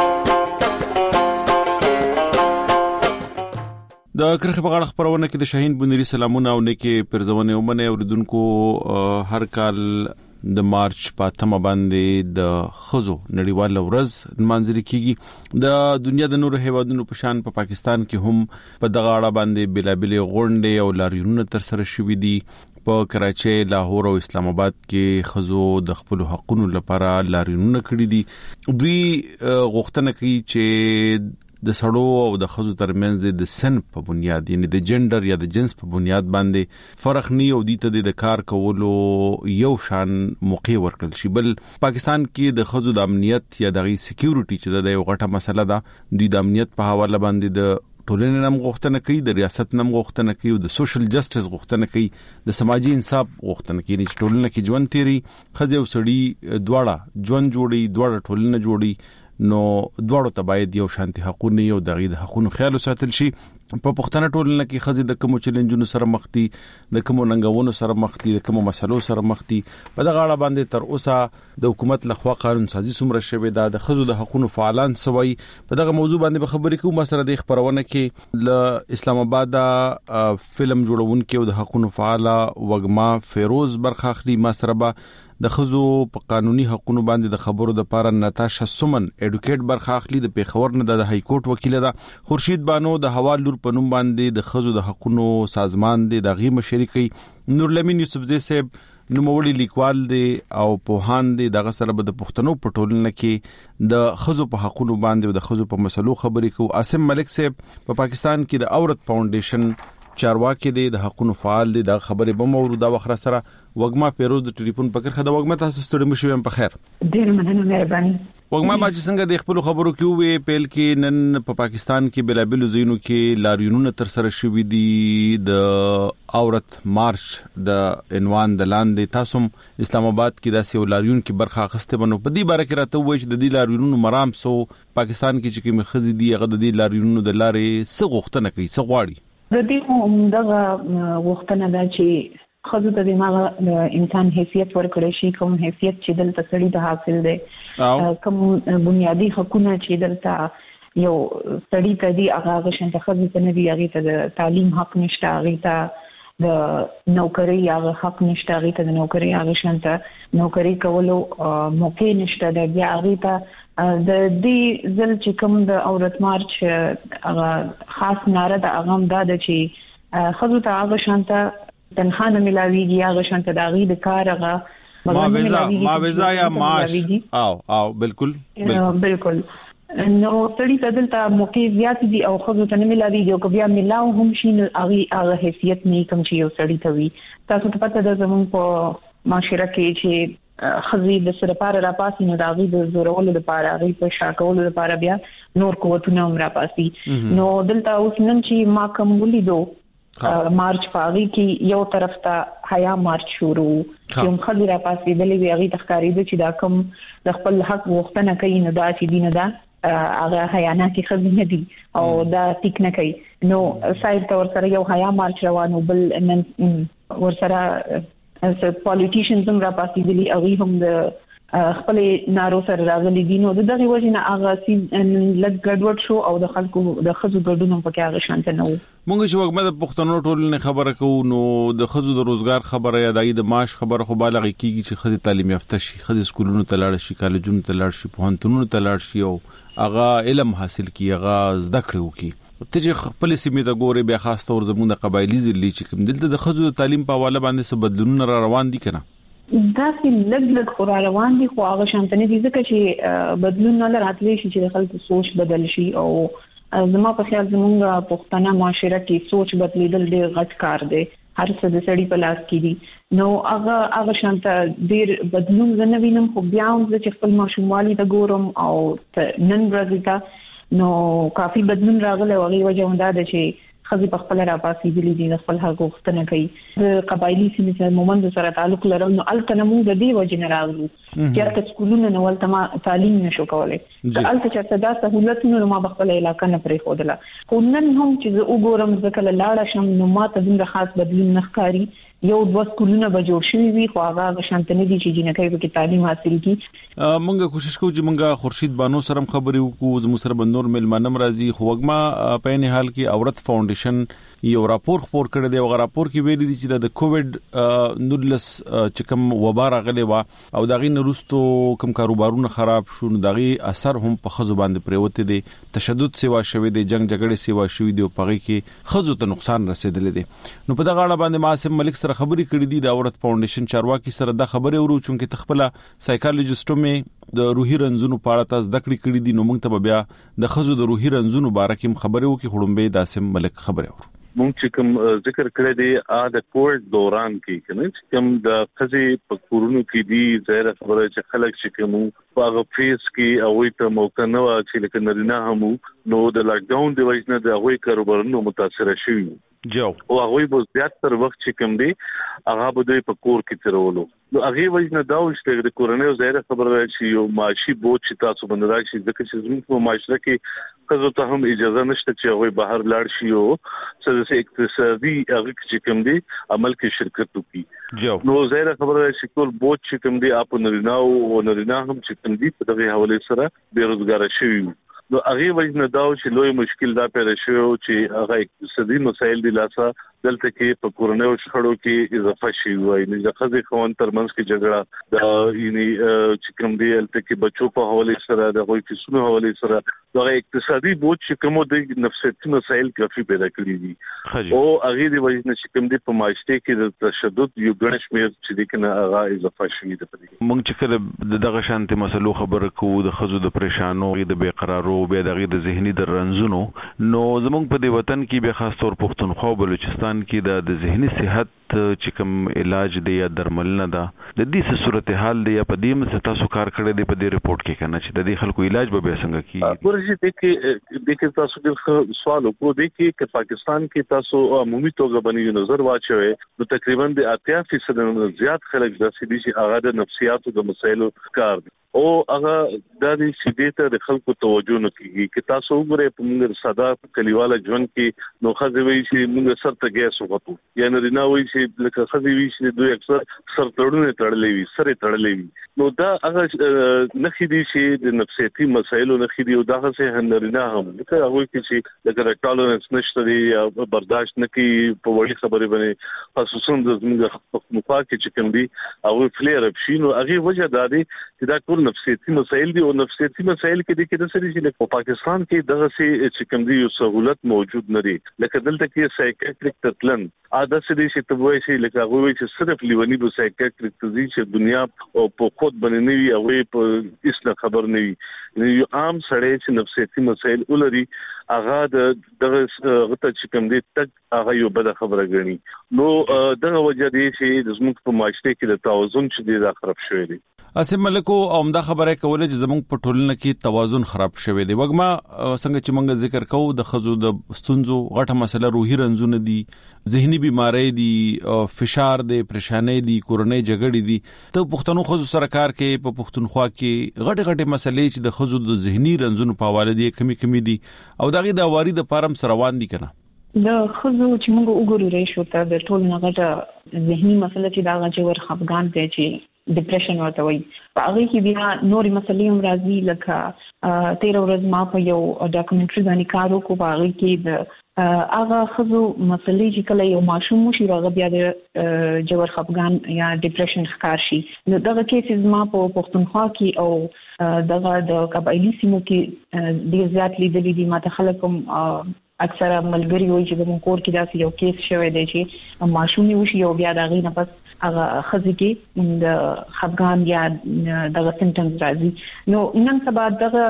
د کرخې په غاړه خبرونه کې د شاهین بونیری سلامونه او نیکي پرځونه ومنه اوریدونکو. هر کال د مارچ په 8 باندې د خزو نړیواله ورځ منځري کیږي. د دنیا د نورو هیوادونو په شان په پاکستان کې هم په دغه اړه باندې بلابلې غونډې او لاریونونه تر سره شوې دي. په کراچۍ، لاهور او اسلام آباد کې خزو د خپل حقوقو لپاره لاریونونه کړې دي. دوی غوښتنه کوي چې د سړو او د خزو ترمنځ د سن په بنیاد یعنی د جندر یا د جنس په بنیاد باندې فرق نه او د ته د کار کولو یو شان موقع ورکړل شي. بل پاکستان کې د خزو د امنیت یا د سکیورټي چې د یو غټه مسله ده د امنیت په حواله باندې د ټولنې نم غوښتنه کوي، د ریاست نم غوښتنه کوي، د سوشل جسټس غوښتنه کوي، د سماجی انصاف غوښتنه کوي چې ټولنه کې ژوند تیری خزه او سړی دواړه ژوند جوړي، دواړه ټولنه جوړي. نو دواړو ته باید یو شانتي حقوقونه او د حقوقو خیال ساتل شي. په پښتنه ټولنه کې خزه د کوم چیلنجونو سره مخ دي، د کوم ننګونو سره مخ دي، د کوم مسلو سره مخ دي. په دغه اړه باندې تر اوسه د حکومت لخوا قانون سازي سمره شوی د خزو د حقوقو فعالان سوي. په دغه موضوع باندې خبرې کوو. مسله د خبرونه کې ل اسلام آباد فلم جوړونکو د حقوقو فعال وګما فیروز برخه اخلي. مسره د خزو په قانوني حقوقو باندې د خبرو د پاره ناتاشا سومن اډوکیټ برخه اخلي. د پیښور نه د های کورټ وکیل ده. خورشید بانو د هوا لور په نوم باندې د خزو د حقوقو سازمان دی د غي مشرکی. نورلمین یوسفزی صاحب نوموړي لیکوال دی او پوهان دی. دغه سره به د پښتنو په ټولنه کې د خزو په حقوقو باندې او د خزو په مسلو خبرې کوو. عاصم ملک صاحب په پاکستان کې د عورت فاونډیشن چارواکي دی، د حقوقو فعال دی. د خبرې به مو دا وخره سره وګما پیروز د ټلیفون پکړه. خدا وګما تاسو ستړي مشوي په خیر. ډیر مننه مهرباني. وګما با چې څنګه د خپل خبرو کې وې پیل کې نن په پاکستان کې بلابل زینو کې لاریونونه تر سره شوې دي د عورت مارچ د عنوان د لاندې تاسو اسلام آباد کې داسې لاریون کې برخه اخیسته بنو په دې باره کې راته وایي چې د دې لاریونونو مرام سو پاکستان کې چې کوم خزي دي هغه د دې لاریونونو د لارې څه غوښتنه کوي څه غواړي د دې همدغه غوښتنه ده چې خزو ته د انسان حیثیت ورکړي شي کوم حیثیت چې دلته سړي ته حاصل دی کوم بنیادی حقوقونه چې دلته یو سړي ته دي هغه شانته خزو ته نه دي هغه ته د تعلیم حق نشته هغه ته د نوکری هغه حق نشته هغه ته د نوکری هغه شانته نوکری کولو موقع نشته د بیا هغه ته د دې ځل چې کوم د عورت مارچ هغه خاص ناره د اغم دا د چې خزو ته هغه شانته تنخانه ملاویږي هغه شانته د هغه د کار هغه معاوضه یا معاش او بالکل نو سړي ته دلته موقع زیات دي او خزو ته نه ملاویږي او بیا ملاو هم شي هغه حیثیت نه کوم چې یو سړي ته وي تاسو ته پته ده زموږ په معاشره کې چې خزي د سره لپاره راپاسي نو داغي د زورولو لپاره غي په شاکولو لپاره بیا نور قوتونه هم راپاسي نو دلته اوس نن چې ما کوم ولیدو مارچ پاغي کې یو طرف ته حیا مارچ شروع کوم خلک را پاسې د لوي غي تخکاری د چې دا کوم د خپل حق وختنه کوي نه دا چې دینه دا هغه حیانا کې خزینه دي او دا ټیک نه کوي نو سایر تور سره یو حیا مارچ روانو بل نن ور سره as a politicians هم را پاسې دي او هم د خپل نارو سره راغلي دي نو دغه وجنه هغه لږ ګډوډ شو او د خلکو د خزو ګډونو په کې هغه شانت نه وو مونږ چې وګمه د پښتنو ټولنې خبره کوو نو د خزو د روزګار خبره یا د معاش خبره خو بالغ کیږي چې خزي تعلیم یافته شي خزي سکولونو ته لاړ شي کالجونو ته لاړ شي پوهنتونونو ته لاړ شي او هغه علم حاصل کی هغه زده کړو کی ته چې خپل سیمه د ګوري بیا خاص تور زموږ د قبایلی ځلې چې کوم دلته د خزو د تعلیم په حواله باندې څه بدلونونه را روان دي کنه دا چې لږ خورا روان دي خو هغه شانتنه دي ځکه چې بدلون نه راتلی شي چې خلکو سوچ بدل شي او زما په خیال زمونږ پښتنه معاشره کې سوچ بدلیدل ډېر غټ کار دی هر څه د سړي په لاس کې دي نو هغه شانته ډېر بدلون نه وینم خو بیا هم چې خپل ماشوموالي ته ګورم او نن ورځ ته نو کافي بدلون راغلی او هغه وجه هم دا ده چې خزي په خپل را پاسې دي د خپل حق غوښتنه کوي د قبایلی سیمې سره مومند سره تعلق لرل نو الته موږ د دې وجه نه راغلو چې تاسو سکولونه نو ولته ما تعلیم نشو کولای الته چې دا سہولتونه ما په خپل علاقې نه پرې خودله خو نن هم چې وګورم ځکه لاړه شم نو ما ته د خاص بدلون نخکاری یو د سکولونه به جوړ شي وي خو هغه شانتنه دي چې جنکې به تعلیم حاصل کی مونږه کوشش کوو چې مونږه خورشید بانو سره خبرې وکړو زموږ سره بنور ملمنم راځي خو وګما په نه حال کې عورت فاونډیشن یو راپور خبر کړی دی او راپور کې ویلي دي چې د کووډ 19 چې کوم وبا راغلی و او دغه نورستو کوم کاروبارونه خراب شو نو دغه اثر هم په خزو باندې پریوته دي تشدد سیوا شوی دی جنگ جګړې سیوا شوی دی او پغې کې خزو ته نقصان رسیدلی دی نو په دغه اړه باندې معصم ملک سره خبرې کړې دي د عورت فاونډیشن چارواکي سره د خبرې ورو چونکه تخپل سایکالوجیسټو مې د روحي رنځونو په اړه تاسو د کړې کړې دي نو موږ ته بیا د خزو د روحي رنځونو باره کې خبرې وکړو خړمبه داسم ملک خبرې ورو مونږ چې کوم ذکر کړی دی د کووډ دوران کې کنه چې کوم د خزي په کورونو کې دي ظاهر خبره چې خلک چې کوم په هغه فیس کې او ته موقع نه و چې لکه نرینه هم نو د لاک ډاون د وجه نه د هغه کاروبارونو متاثر شوي جو او هغه به زیات تر وخت چې کوم دی هغه به دوی په کور کې ترولو نو هغه وجه نه دا چې د کورنۍ ظاهر خبره چې یو معاشي بوج چې تاسو باندې راشي ځکه چې زموږ په معاشره کې خزو ته هم اجازه نشته چې هغه بهر لاړ شي او څه اقتصادي هغه چې کوم دی عمل کې شرکت وکړي نو ظاهر خبره چې ټول بوج چې کوم دی اپ نرینا او نرینا هم چې کوم دی په دغه حواله سره بیروزګار شوي نو هغه وجه نه دا چې لوی مشکل دا پیدا شوی چې هغه اقتصادي مسایل دي لاسه دلته کې په کورونو شخړو کې اضافه شي وای نه ځکه خوان ترمنځ کې جګړه د یعنی چې کوم دی دلته کې بچو په حواله سره د غوي فیسونو حواله سره دا اقتصادي بوج چې کوم د نفسیاتي مسایل کافي پیدا کړی دي او هغه دی وجه نه چې کوم دی په معاشره کې د تشدد یو ګڼش مې چې د کنه هغه اضافه شي د پدې مونږ چې کله دغه شانتي مسلو خبره کوو د خزو د پریشانو د بیقرارو به دغه د ذهني د رنځونو نو زمونږ په دې وطن کې به خاص تور پښتونخوا بلوچستان پاکستان کې د ذهني صحت چې کوم علاج دی یا درملنه ده د دې صورتحال دی یا په دې مڅ تاسو کار کړی دی په دې ریپورت کې کنه چې د دې خلکو علاج به څنګه کیږي ورته د کې تاسو د سوال وکړو د کې پاکستان کې تاسو عمومي توګه باندې نظر واچوي نو تقریبا د 80% زیات خلک د سې دي چې هغه د نفسیاتو د مسایلو کار دي او هغه د دې سیدې ته خلکو توجه نه کوي چې تاسو وګورئ په موږ ساده کلیواله ژوند کې نو خځوي چې موږ سر ته ګیس وغوتو یا نه وي چې لکه خځوي چې دوی اکثر سر تړونه تړلې وي سره تړلې وي نو دا هغه نخې دي چې د نفسیاتي مسایلو نخې دي او دا څه هنرینه هم لکه هغه چې لکه ټالرنس نشته دي یا برداشت نه کوي په وړي خبرې باندې خصوصا د زموږ مفاهیم چې کوم دي او فلیر اپ شي نو هغه وجه دا دي چې دا ټول نفسیاتي مسایل دي او نفسیاتي مسایل کې د کې د سړي چې په پاکستان کې دغه چې کوم دي یو سہولت موجود نه دي لکه دلته کې سایکیاټریک ترتلن عادت سړي چې تبوي شي لکه هغه چې صرف لیونی به سایکیاټریک تزي چې دنیا او په خود باندې نه وي او په هیڅ خبر نه وي یو عام سړی چې نفسیاتي مسایل ولري هغه دغه غته چې کوم دي تک هغه یو بده خبره غني نو دغه وجه دي چې د زموږ په معاشره کې د توازن چې دی دا خراب شوی دی اسیم ملکو اومده خبره کوله چې زموږ په ټولنه کې توازن خراب شوی دی وګما څنګه چې موږ ذکر کوو د خزو د ستونزو غټه مسله روحي رنځونه دي ذهني بيمارۍ دي فشار دي پریشانۍ دي کورنۍ جګړې دي ته پښتنو خزو سره کار کې په پښتونخوا کې غټه مسلې چې د خزو د ذهني رنځونو په حواله دي کمی دي او دغه د واری د پارم سره روان دي کنه د خزو چې موږ وګورو ریشو ته د ټول نغټه ذهني مسله چې دا غږ ور خفګان دی چې ډیپریشن ورته وایي په هغه کې بیا نورې مسلې هم راځي لکه 13 ورځې ما په یو ډاکومنټري باندې کار وکړ په هغه کې د هغه خزو مسلې چې کله یو ماشوم شي راغ بیا د جوړ خفګان یا ډیپریشن ښکار شي نو دغه کیسز ما په پښتونخوا کې او دغه د قبایلی سیمو کې ډیر زیات لیدلې دي ما ته خلکم اکثره ملګری وایي چې د کور کې داسې یو کیس شوی دی چې ماشوم یې وشي او بیا د هغې نه پس هغه خزي کې د خفګان یا دغه سیمټمز راځي نو نن سبا دغه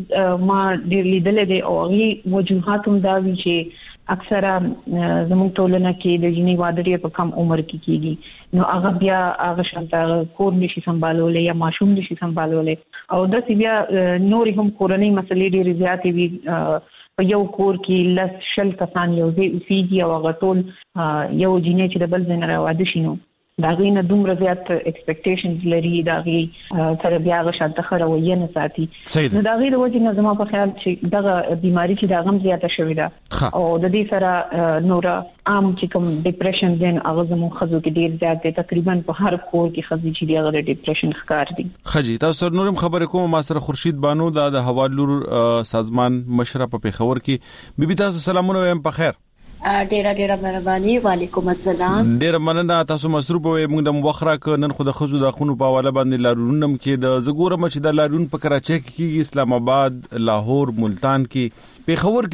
ما ډیر لیدلې دي او هغه وجوهات هم دا وی چې اکثره زموږ ټولنه کې د جنې واده په کم عمر کې کیږي نو هغه بیا هغه شانته کور نشي سمبالولې یا ماشوم نشي سمبالولې او د سی بیا نورې هم کورنۍ مسلې ډېرې زیاتې وي په یو کور کې لس شل کسان یو ځای اوسېږي او هغه ټول یو جنې چې د بل ځای نه واده شي نو دا غي نه دومره زیات ایکسپیکټیشنز لري دا غي سره بیا غشانته خروي نه ساتي نو دا غي د وجه نه زما په خیال چې دغه بیماری چې دا غم زیاته شوې ده او د دې سره نور عام چې کوم ډیپریشن دین هغه زمو خزو کې ډیر زیات دي تقریبا په هر کور کې خزي چې دی هغه ډیپریشن ښکار دي خجی تاسو نورم خبرې کوم ما سره خورشید بانو د حوالور سازمان مشره په پیښور کې بیبي تاسو سلامونه وایم په خیر ډیره مهرباني وعلیکم السلام ډیره مننه تاسو مصروف وي موږ د مخره ک نن خو د خزو د خونو په حواله باندې لارونم کې د زګورم چې د لارون په کراچۍ کې اسلام آباد لاهور ملتان کې پیښور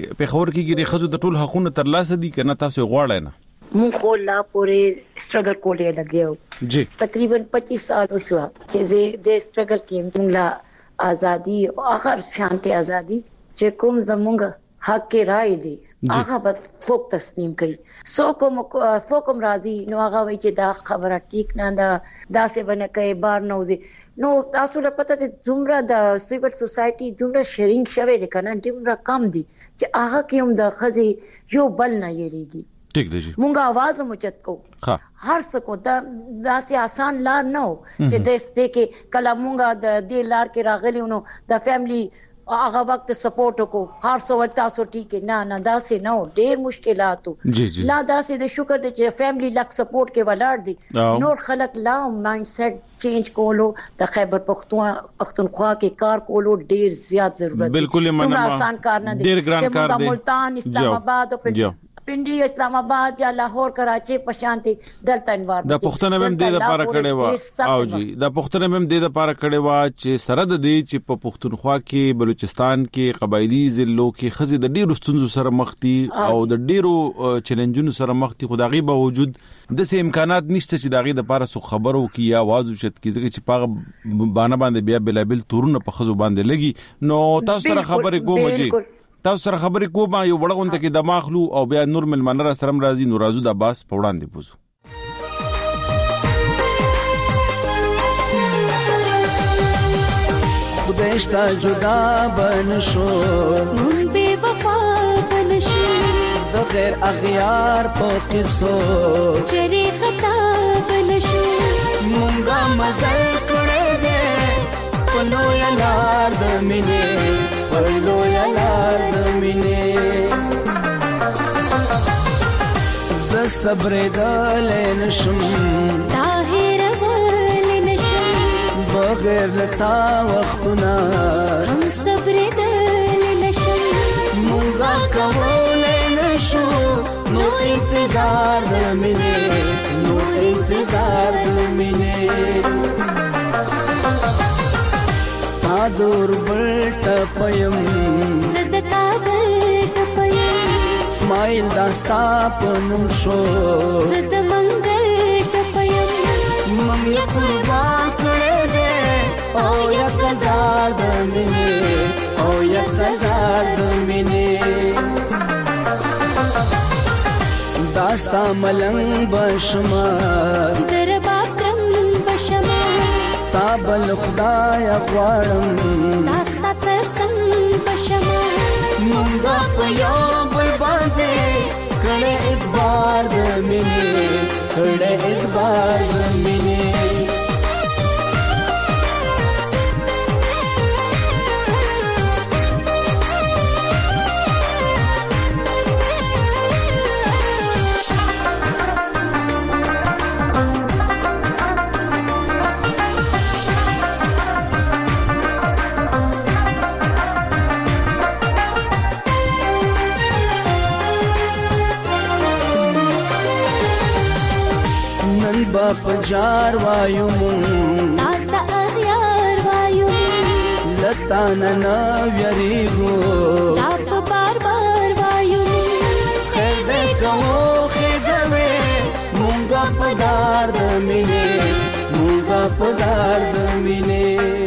کې ګری خزو د ټول حقوقو تر لاسه دي کنه تاسو غواړئ نه مو خو لا پورې سټرګل کولې لګیو جی تقریبا 25 سال وشو چې د سټرګل کې موږ لا ازادي او اخر شانتي ازادي چې کوم زمونږ حق کې رائے دي هغه به څوک تسلیم کړي څوک راضي نو هغه وایي چې دا خبره ټیک نه ده دا څه بنه کوي بار نوځي نو تاسو له پته ته زمره د سیویل سوسايټي زمره شیرینګ شوه د کنه ډیمره کم دي چې هغه کې هم د خزي یو بل نه یریږي ټیک دی مونږه आवाज موچت کو هر څه کو دا سي آسان لار نه چې د دې کې کله مونږه د دې لار کې راغلی نو د فیملی هغه وخت سپورټ کو هر څو وخت تاسو ټیک نه دا سي نو ډېر مشکلاتو لا دا سي د شکر د چې فیملی لک سپورټ کې ولاړ دي نور خلک لا مایند سیټ چینج کولو د خیبر پختونخوا کې کار کولو ډېر زیات ضرورت دی بالکل مننه آسان کار نه دی ډېر ګران کار دی ملتان اسلام آباد او پنډي اسلام آباد یا لاهور کراچي پشانتي دلته انوار د پښتنه مم د لپاره کړي وا او جی د پښتنه مم د لپاره کړي وا چې سره د دې چې په پښتونخوا کې بلوچستان کې قبایلی ضلعو کې خزي د ډیرو ستونزو سره مخ دي او د ډیرو چیلنجونو سره مخ دي خدایي به وجود د سه امکانات نشته چې دغه د لپاره سو خبرو کی یا आवाज وشت کی چې پاغه باندې بیا بلابل تورونه په خزو باندې لګي نو تاسو سره خبرې کوم جی تاسو سره خبرې کوم یو وړغونته کې د ماخلو او بیا نور ملمنه را سره راځي نور ازو د عباس په وړاندې پوزو. خدایشتا جدا بنشو مون بے وفا بنشو د غیر اغیار په قصو چری خطا بنشو مونږه مزل کړه دې پلو یلار د مینې پلو یلار د مینې ز صبر دل نشم طاهر بغیر لتا وختنا هم صبر دل نشم مونږه کول نشو نو انتظار د مینې نو انتظار د مینې ستا دور بلټ پیم زدتا بلټ پیم سمایل داستا پنوم شو زد منګل پیم ممیا قربان کړه او یک هزار د مینې او یک هزار د مینې داستا ملنګ بشما در باکرم بشما تا بل خدای غواړم داستا تسم بشما مونږه په یو بل باندې کړه اعتبار د مینې کړه اعتبار د مینې پجار وایو مون تا اغیار وایو لتا ننا ویریگو تا بار بار وایو خیر دے کمو خیدوے مونگا پدار دمینے مونگا پدار دمینے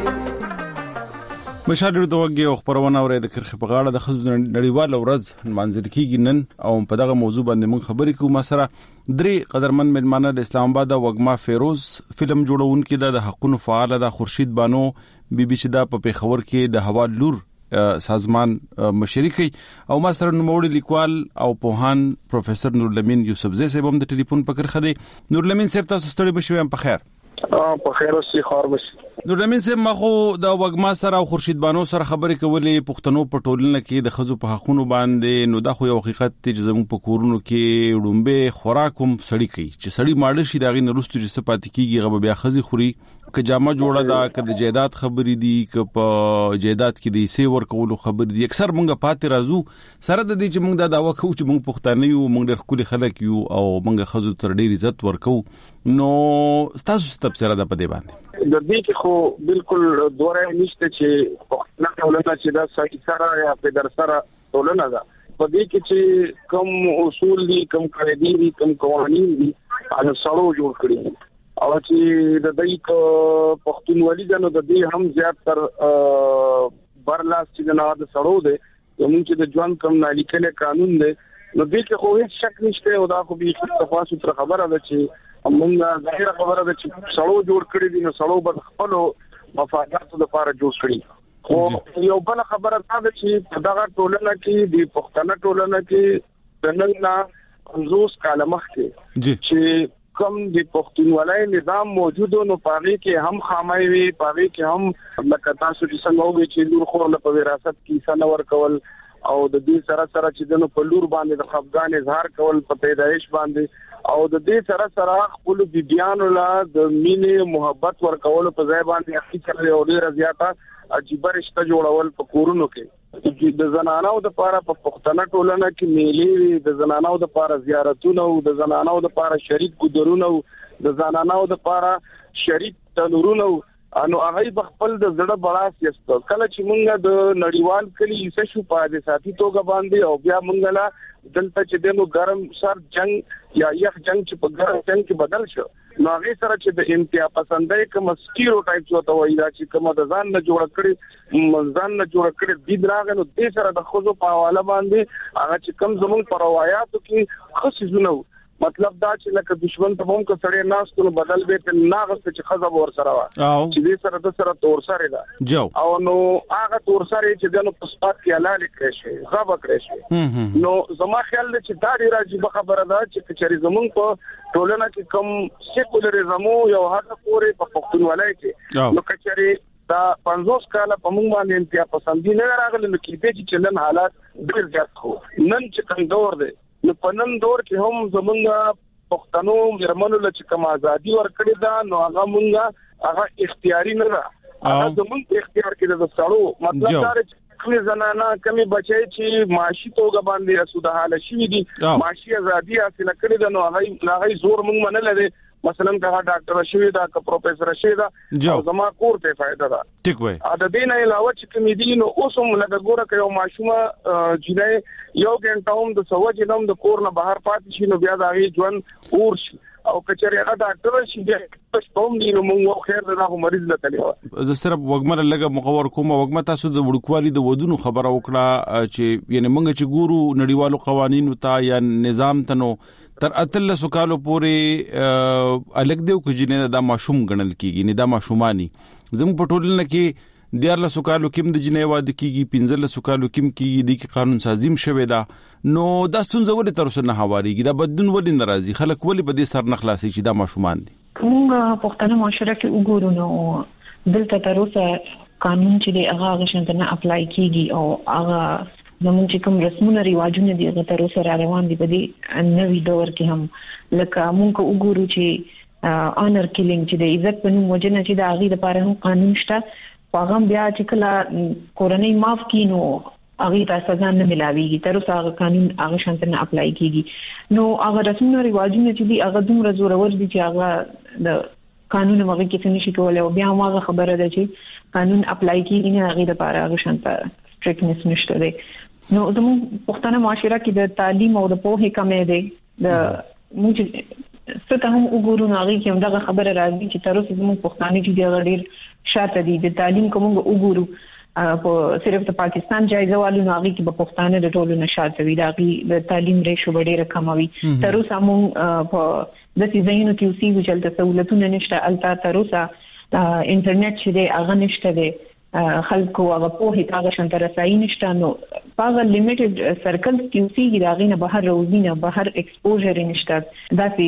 مشاهده توګه او خبرونه اوري د کرخ په غاړه د خزو نړیوال ورځ منځل کیږي نن او په دغه موضوع باندې مون خبرې کوو سره درې قدرمن ملمانه د اسلام آباد او وګما فیروز فلم جوړونکي د حقونو فعال د خورشید بانو بي بي سي د په پیښور کې د هوا لور سازمان مشرکی او ما سره نوموړي لیکوال او پوهان پروفیسور نورالامین یوسفزی صاحب هم د ټلیفون په کرخه دی. نورالامین صاحب تاسو ستړي بشوي په خیر په خیر اوسې خار بس. نورالامین صاحب مخو د وګما سره او خورشید بانو سره خبرې کولې پښتنو په ټولنه کې د خزو په حقونو باندې نو دا خو یو حقیقت دی چې زموږ په کورونو کې ډومبه خوراکوم سړی کوي چې سړی ماړه شي داغي نرستو چې سپاتې کیږي غو بیا خزي خوري که جامه جوړه دا که د جیدات خبرې دي که په جیدات کې د سی ور کولو خبرې دي اکثر مونږه پاتې راځو سره د دې چې مونږ دا داوا کوو چې مونږ پښتانه یو مونږ ډېر خولي خلک یو او مونږ خزو تر ډېر عزت ورکو نو تاسو تفسیر ده په دې باندې د دې کې خو بالکل دوره نشته چې پښتنه ټولنه چې دا صحیح سره یا په در سره ټولنه ده په دې کې چې کوم اصول دي کوم قاعده دي کوم قوانين دي هغه سره جوړ کړی او چې د دې کو پښتونولي جنو د دې هم زیات تر برلاس چې نه د سړو دي موږ چې د ځوان کم نه لیکل قانون دی نو دې کې خو هیڅ شک نشته او دا خو به تفاصیل تر خبره ده چې موږ ظاهر خبره ده چې سړو جوړ کړی دي نو سړو به خپل مفاداتو لپاره جوړ کړی خو یو بل خبره ده چې په دغه ټولنه کې د پښتنه ټولنه کې څنګه کمزور کالمخ کې چې کوم د پښتونولۍ نظام موجود نو پاره کې هم خامای وي پاره کې هم لکه تاسو چې څنګه وګورئ چې لور خو له وراثت کې سنور کول او د دې سره سره چې دنو په لور باندې د خفقان اظهار کول په پیدایش باندې او د دې سره سره خپل بیان لا د مینې محبت ور کول په ځای باندې اخیستل او ډیر زیاته عجیب رشتہ جوړول په کورونو کې د زنانو د پاره په پښتنه ټولنه کې میلې د زنانو د پاره زیارتونه او د زنانو د پاره شریک ګذرونه او د زنانو د پاره شریک تنورونه انو هغه خپل د زړه بڑا سیاست کله چې مونږ د نړیوال کلی څه شو پاده ساتي توګه باندې او بیا مونږ لا دلته چې دنو ګرم سر جنگ یا یخ جنگ چې په ګرم جنگ کې بدل شو نو هغه سره چې د انتها پسندۍ کوم سټیریوټایپ څه وایي دا چې کوم د ځان نه جوړ کړي د راغلو د سره د خوځو په حواله باندې هغه چې کوم زمون پر روایتو کې خصيزونه مطلب دا چې لکه دشمن ته هم کو سړی ناس کو بدل به ته ناغست چې خزب ور سره وا چې دې سره د سره تور سره دا او نو هغه تور سره چې دنو په سپات کې اعلان کړی شي غاب کړی شي نو زما خیال دی چې دا ډیره عجیب خبره ده چې چری زمون په ټولنه کې کوم سیکولریزم یو هغه پورې په پښتونولۍ کې نو کچري دا 50 کاله په موږ باندې انتها پسندي نه راغلی نو کې دې چې نن حالات ډیر زیات خو نن چې کوم دور دی نو په نن دور کې هم زمونږ پښتنو مرمنو چې کوم ازادي ورکړي دا نو هغه اختیاري نه ده هغه زمونږ اختیار کې ده ستړو مطلب دا چې کومې زنانه کمی بچي چې معاشي توګه باندې رسوده حاله شي دي معاشي ازادي حاصل کړي ده نو هغه زور موږ منل دي مثلا که ډاکټر شوی دا که پروفیسور شوی دا زما کور ته فائدہ ده ټیک وای دا دینه علاوه چې کوم دي نو اوس هم لږ ګوره کوي ماشومه جنې یو ګنټه هم د سوج نوم د کور نه بهر پاتې شي نو بیا دا غي ژوند اورش او کچري هغه ډاکټر شي بیا پښتوم دی نو موږ خیر ده خو مریض نه تللی زه صرف وګمره لګه مخور کوم وګمه تاسو د وړوکوالي د ودونو خبره وکړه چې یعنی موږ چې ګورو نړیوالو قوانینو ته یا نظام ته نو تر اتل سکالو پورې الګ دیو کې جنې دا ماشوم غنل کیږي نه دا ماشومانی زموږ په ټولنه کې دیار سکالو کې د جنې واده کیږي 15 سکالو کې کیږي د قانون سازیم شوه دا نو دا ستونزه ولې تر اوسه نه حواریږي دا بدون ولې ناراضي خلک ولې په دې سر نه خلاصي چې دا ماشومان دي موږ پښتنه معاشره کې وګورو نو دلته تر اوسه قانون چې هغه غشنه نه اپلای کیږي او هغه زموږ چې کوم رسمونه ریواجونه دي هغه تر اوسه روان دي په دې نوې دور کې هم لکه موږ وګورو چې آنر کیلینګ چې د عزت په نوم وجنه چې د هغه لپاره هم قانون شته هغه بیا چې کله کورنۍ معاف کینو هغه ته سزا نه ملاويږي تر اوسه هغه قانون هغه شانته نه اپلای کیږي نو هغه رسمونه ریواجونه چې دي هغه دومره زورور دي چې هغه د قانون مغه کې څه نشي کولای او بیا هغه خبره ده چې قانون اپلای کیږي نه هغه لپاره هغه شانته سټریکټنس نشته دی نو زموږ پښتنه معاشره کې د تعلیم او د پوهې کمې ده د موږ څه هم وګورو نه هغه کې هم دا خبره راځي چې تر اوسه زموږ پښتانه چې د ډېر شاته دي د تعلیم کوم وګورو په صرف د پاکستان جایزوالو نه هغه کې په پښتانه د ټولو نشاته وي دا د تعلیم ریشو ډېر کم وي تر اوسه موږ په د سیزینو کې اوسې چې د سہولتونو نشته البته تر اوسه انټرنیټ چې دی هغه نشته دی خلکو هغه په هیڅ هغه شانته رسایي نشته نو هغه لیمیټډ سرکل کیوسی دا غینه بهر روزینه بهر ایکسپوژر نشته دا سي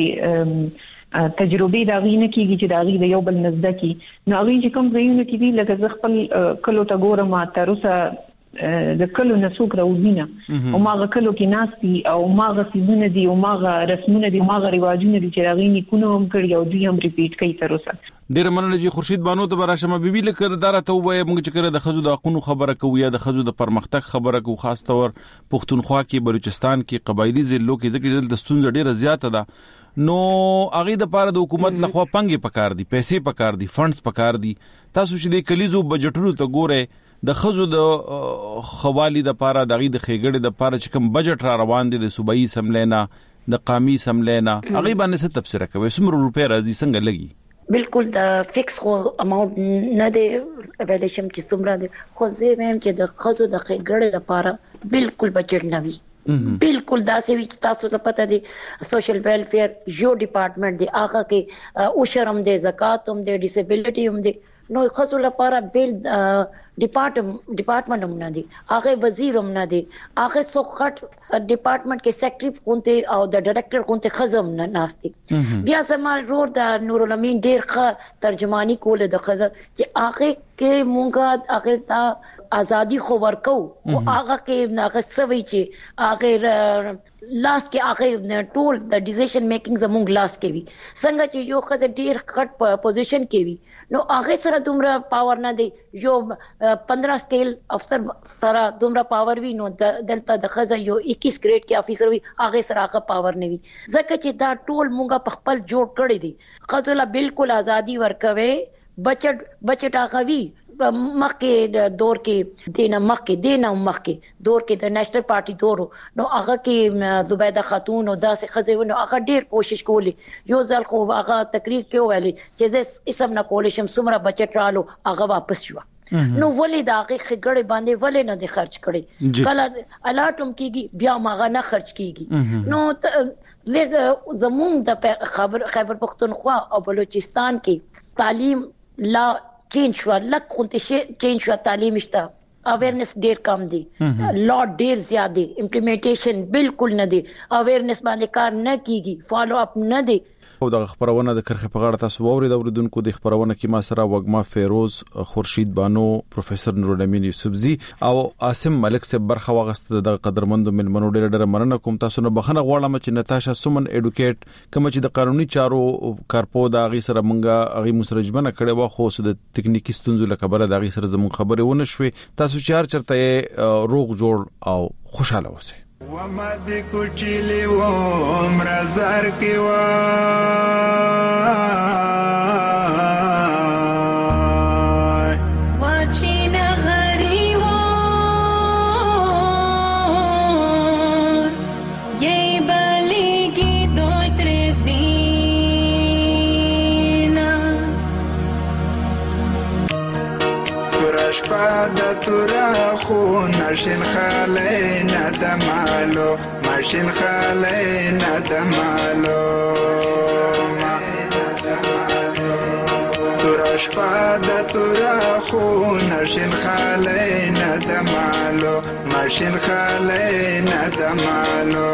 تجربه دا غینه کیږي چې دا غي د یو بل نزدکی نو هغه چې کوم ځایونه کې دي لکه ز خپل کلو تا ګورم تر اوسه د کلو نسوک روزینه او ماغه کلو کې ناسي او ماغه سيزونه دي او ماغه رسمونه دي ماغه رواجونه دي چې راغيني کو هم کړی او دوی هم ریپیټ کوي تر اوسه ډیر مننه چې خورشید بانو ته براشمه بیبي لکه دارته وای موږ چې کړه د خزو د حقوقو خبره کوو یا د خزو د پرمختګ خبره کوو خاص تور پښتونخوا کې بلوچستان کې قبایلی ضلعو کې ځکه د ستونزې ډیره زیاته ده نو اغه د پاره د حکومت لخوا پنګي پکار دي پیسې پکار دي فندز پکار دي تاسو چې د کلیزو بجټونو ته ګوره د خزو د خوالي د پاره دغه د خېګړې د پاره چې کوم بجټ را روان دي د صوبایي سملینا د قامي سملینا هغه باندې څه تفسیر کوي سمره روپیا راځي څنګه لګي بالکل دا فکس خو اماونت نه دی ویلیشم چې څومره دی خو زه هم چې د خزو د خېګړې لپاره بالکل بجټ نه وي بالکل دا سوي چې تاسو ته پته دي سوشل ویلفیر یو ډپارټمنټ دی هغه کې او شرم دی زکات هم دی ډیسیبিলিټي هم دی نو خصو لپاره بیل ډپارټمنټ هم نه دی هغه وزیر هم نه دی هغه سوخټ ډپارټمنټ کې سیکریټری کونته او د ډایریکټر کونته خزم نه ناشتي بیا زمال روډ د نور الامین ډیر ښه ترجمانی کوله د خزم چې هغه کې مونږه هغه ته ازادي خو ورکو او هغه کې هغه سوي چې هغه لاس کې هغه ټول د ډیسیژن میکینګ زموږ لاس کې وي څنګه چې یو خزه ډیر کټ پوزیشن کې وي نو هغه سره دومره پاور نه دی یو 15 سکیل افسر سره دومره پاور وی نو دلته د خزه یو 21 گریډ کې افیسر وي هغه سره هغه پاور نه وي ځکه چې دا ټول مونږه په خپل جوړ کړی دي خزه لا بالکل ازادي ورکوي بچټ هغه وی مخکې دور کې دینه مخکې دور کې د نېشنل پارټي دور نو هغه کې زبیده خاتون او داسې خزونه هغه ډیر کوشش کولی یو ځل خو هغه تقریر کې ویلي چې زه اسم نه کولې شم سمره بچت رالو هغه واپس شو نو ولې دا هغه خګړې باندې ولې نه دي خرج کړي کله الاټم کېږي بیا ماغه نه خرج کېږي نو لږ زموږ د خیبر پختونخوا او بلوچستان کې تعلیم لا چینج شو لکه خونته شي چینج شو تعلیم شته اویرنس ډیر کم دی لا ډیر زیات دی امپلیمنټیشن بالکل نه دی اویرنس باندې کار نه کیږي فالو اپ نه دی او د خبرونه د کرخه په غاړه تاسو ووري د اوریدونکو د خبرونه کې ما سره وګما فیروز خورشید بانو پروفیسور نور الامین یوسفزی او عاصم ملک سے برخه واغسته د قدرمنو ملمنو ډېر مننه کوم تاسو نه بخنه غواړم چې نتاشا سومن اډوکیټ کوم چې د قانوني چارو کارپو د غي سره مونږه غي مسرجمنه کړي وا خو د تکنیکی ستونزو لکبره د غي سره زمون خبره ونه شوي تاسو چرته روغ جوړ او خوشاله اوسئ وما دي کوچلی و عمر زار کی و واچینا غری و یی بلیگی دو ترزینا ترش پادا ترا خون شین خالینا دمالو ماشین خالینا دمالو ترش پادا ترا خون شین خالینا دمالو ماشین خالینا دمالو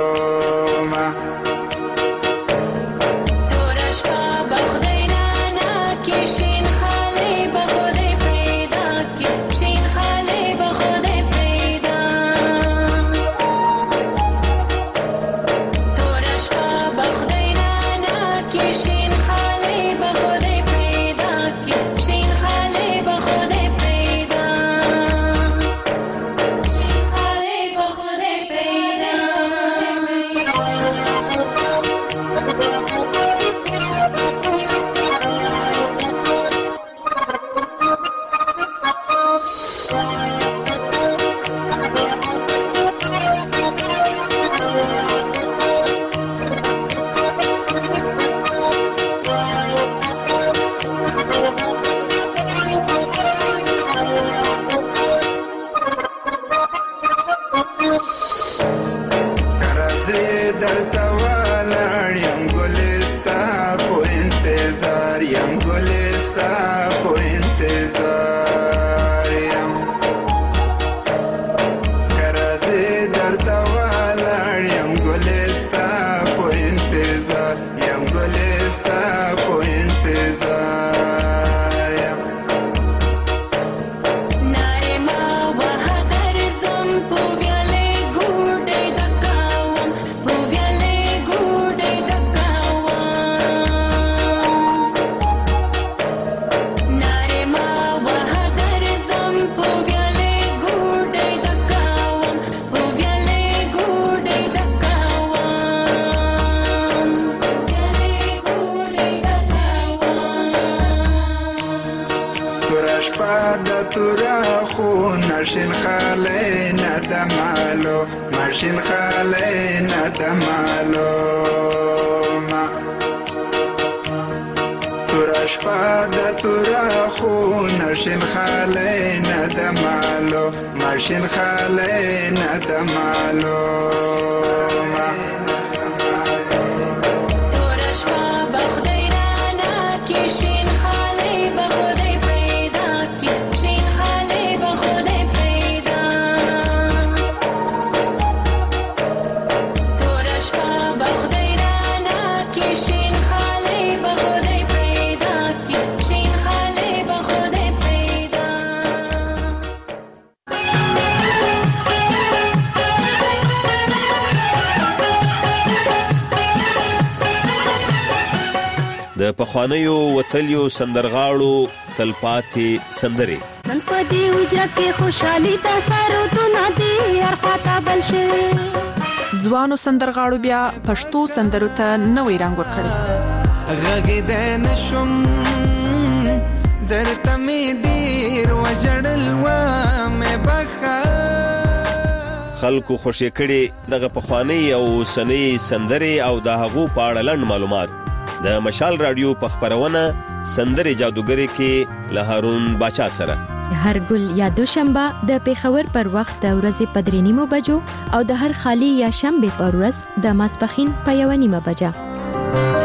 ماشین خالینا دمالو ترش پادا ترا خون شین خالینا دمالو ماشین خالینا دمالو ترش پا بخدای رانا کشین خالی بخدای پیدا کشین خالی بخدای د پخوانیو وتلیو سندرغاړو تلپاتې سندرې نن په دې وجه کې خوشحالي د سارو نادي ارخواته بل شي ځوانو سندرغاړو بیا پښتو سندرو ته نوې رنگ ورکړ غږ دې نشم درته می ډیر وجړل و مې بخا خلکو خوشی کړي دغه پخوانی او سنی سندري او د هغو په اړه لنډ معلومات د مشال رادیو په خبرونه سندري جادوګری کې له هارون باچا سره هر ګل یا دوشنبه د پیښور پر وخت د ورځې په 3:30 بجو او د هر خالی یا شنبه پر ورځ د ماسپخین په 1:30 بجه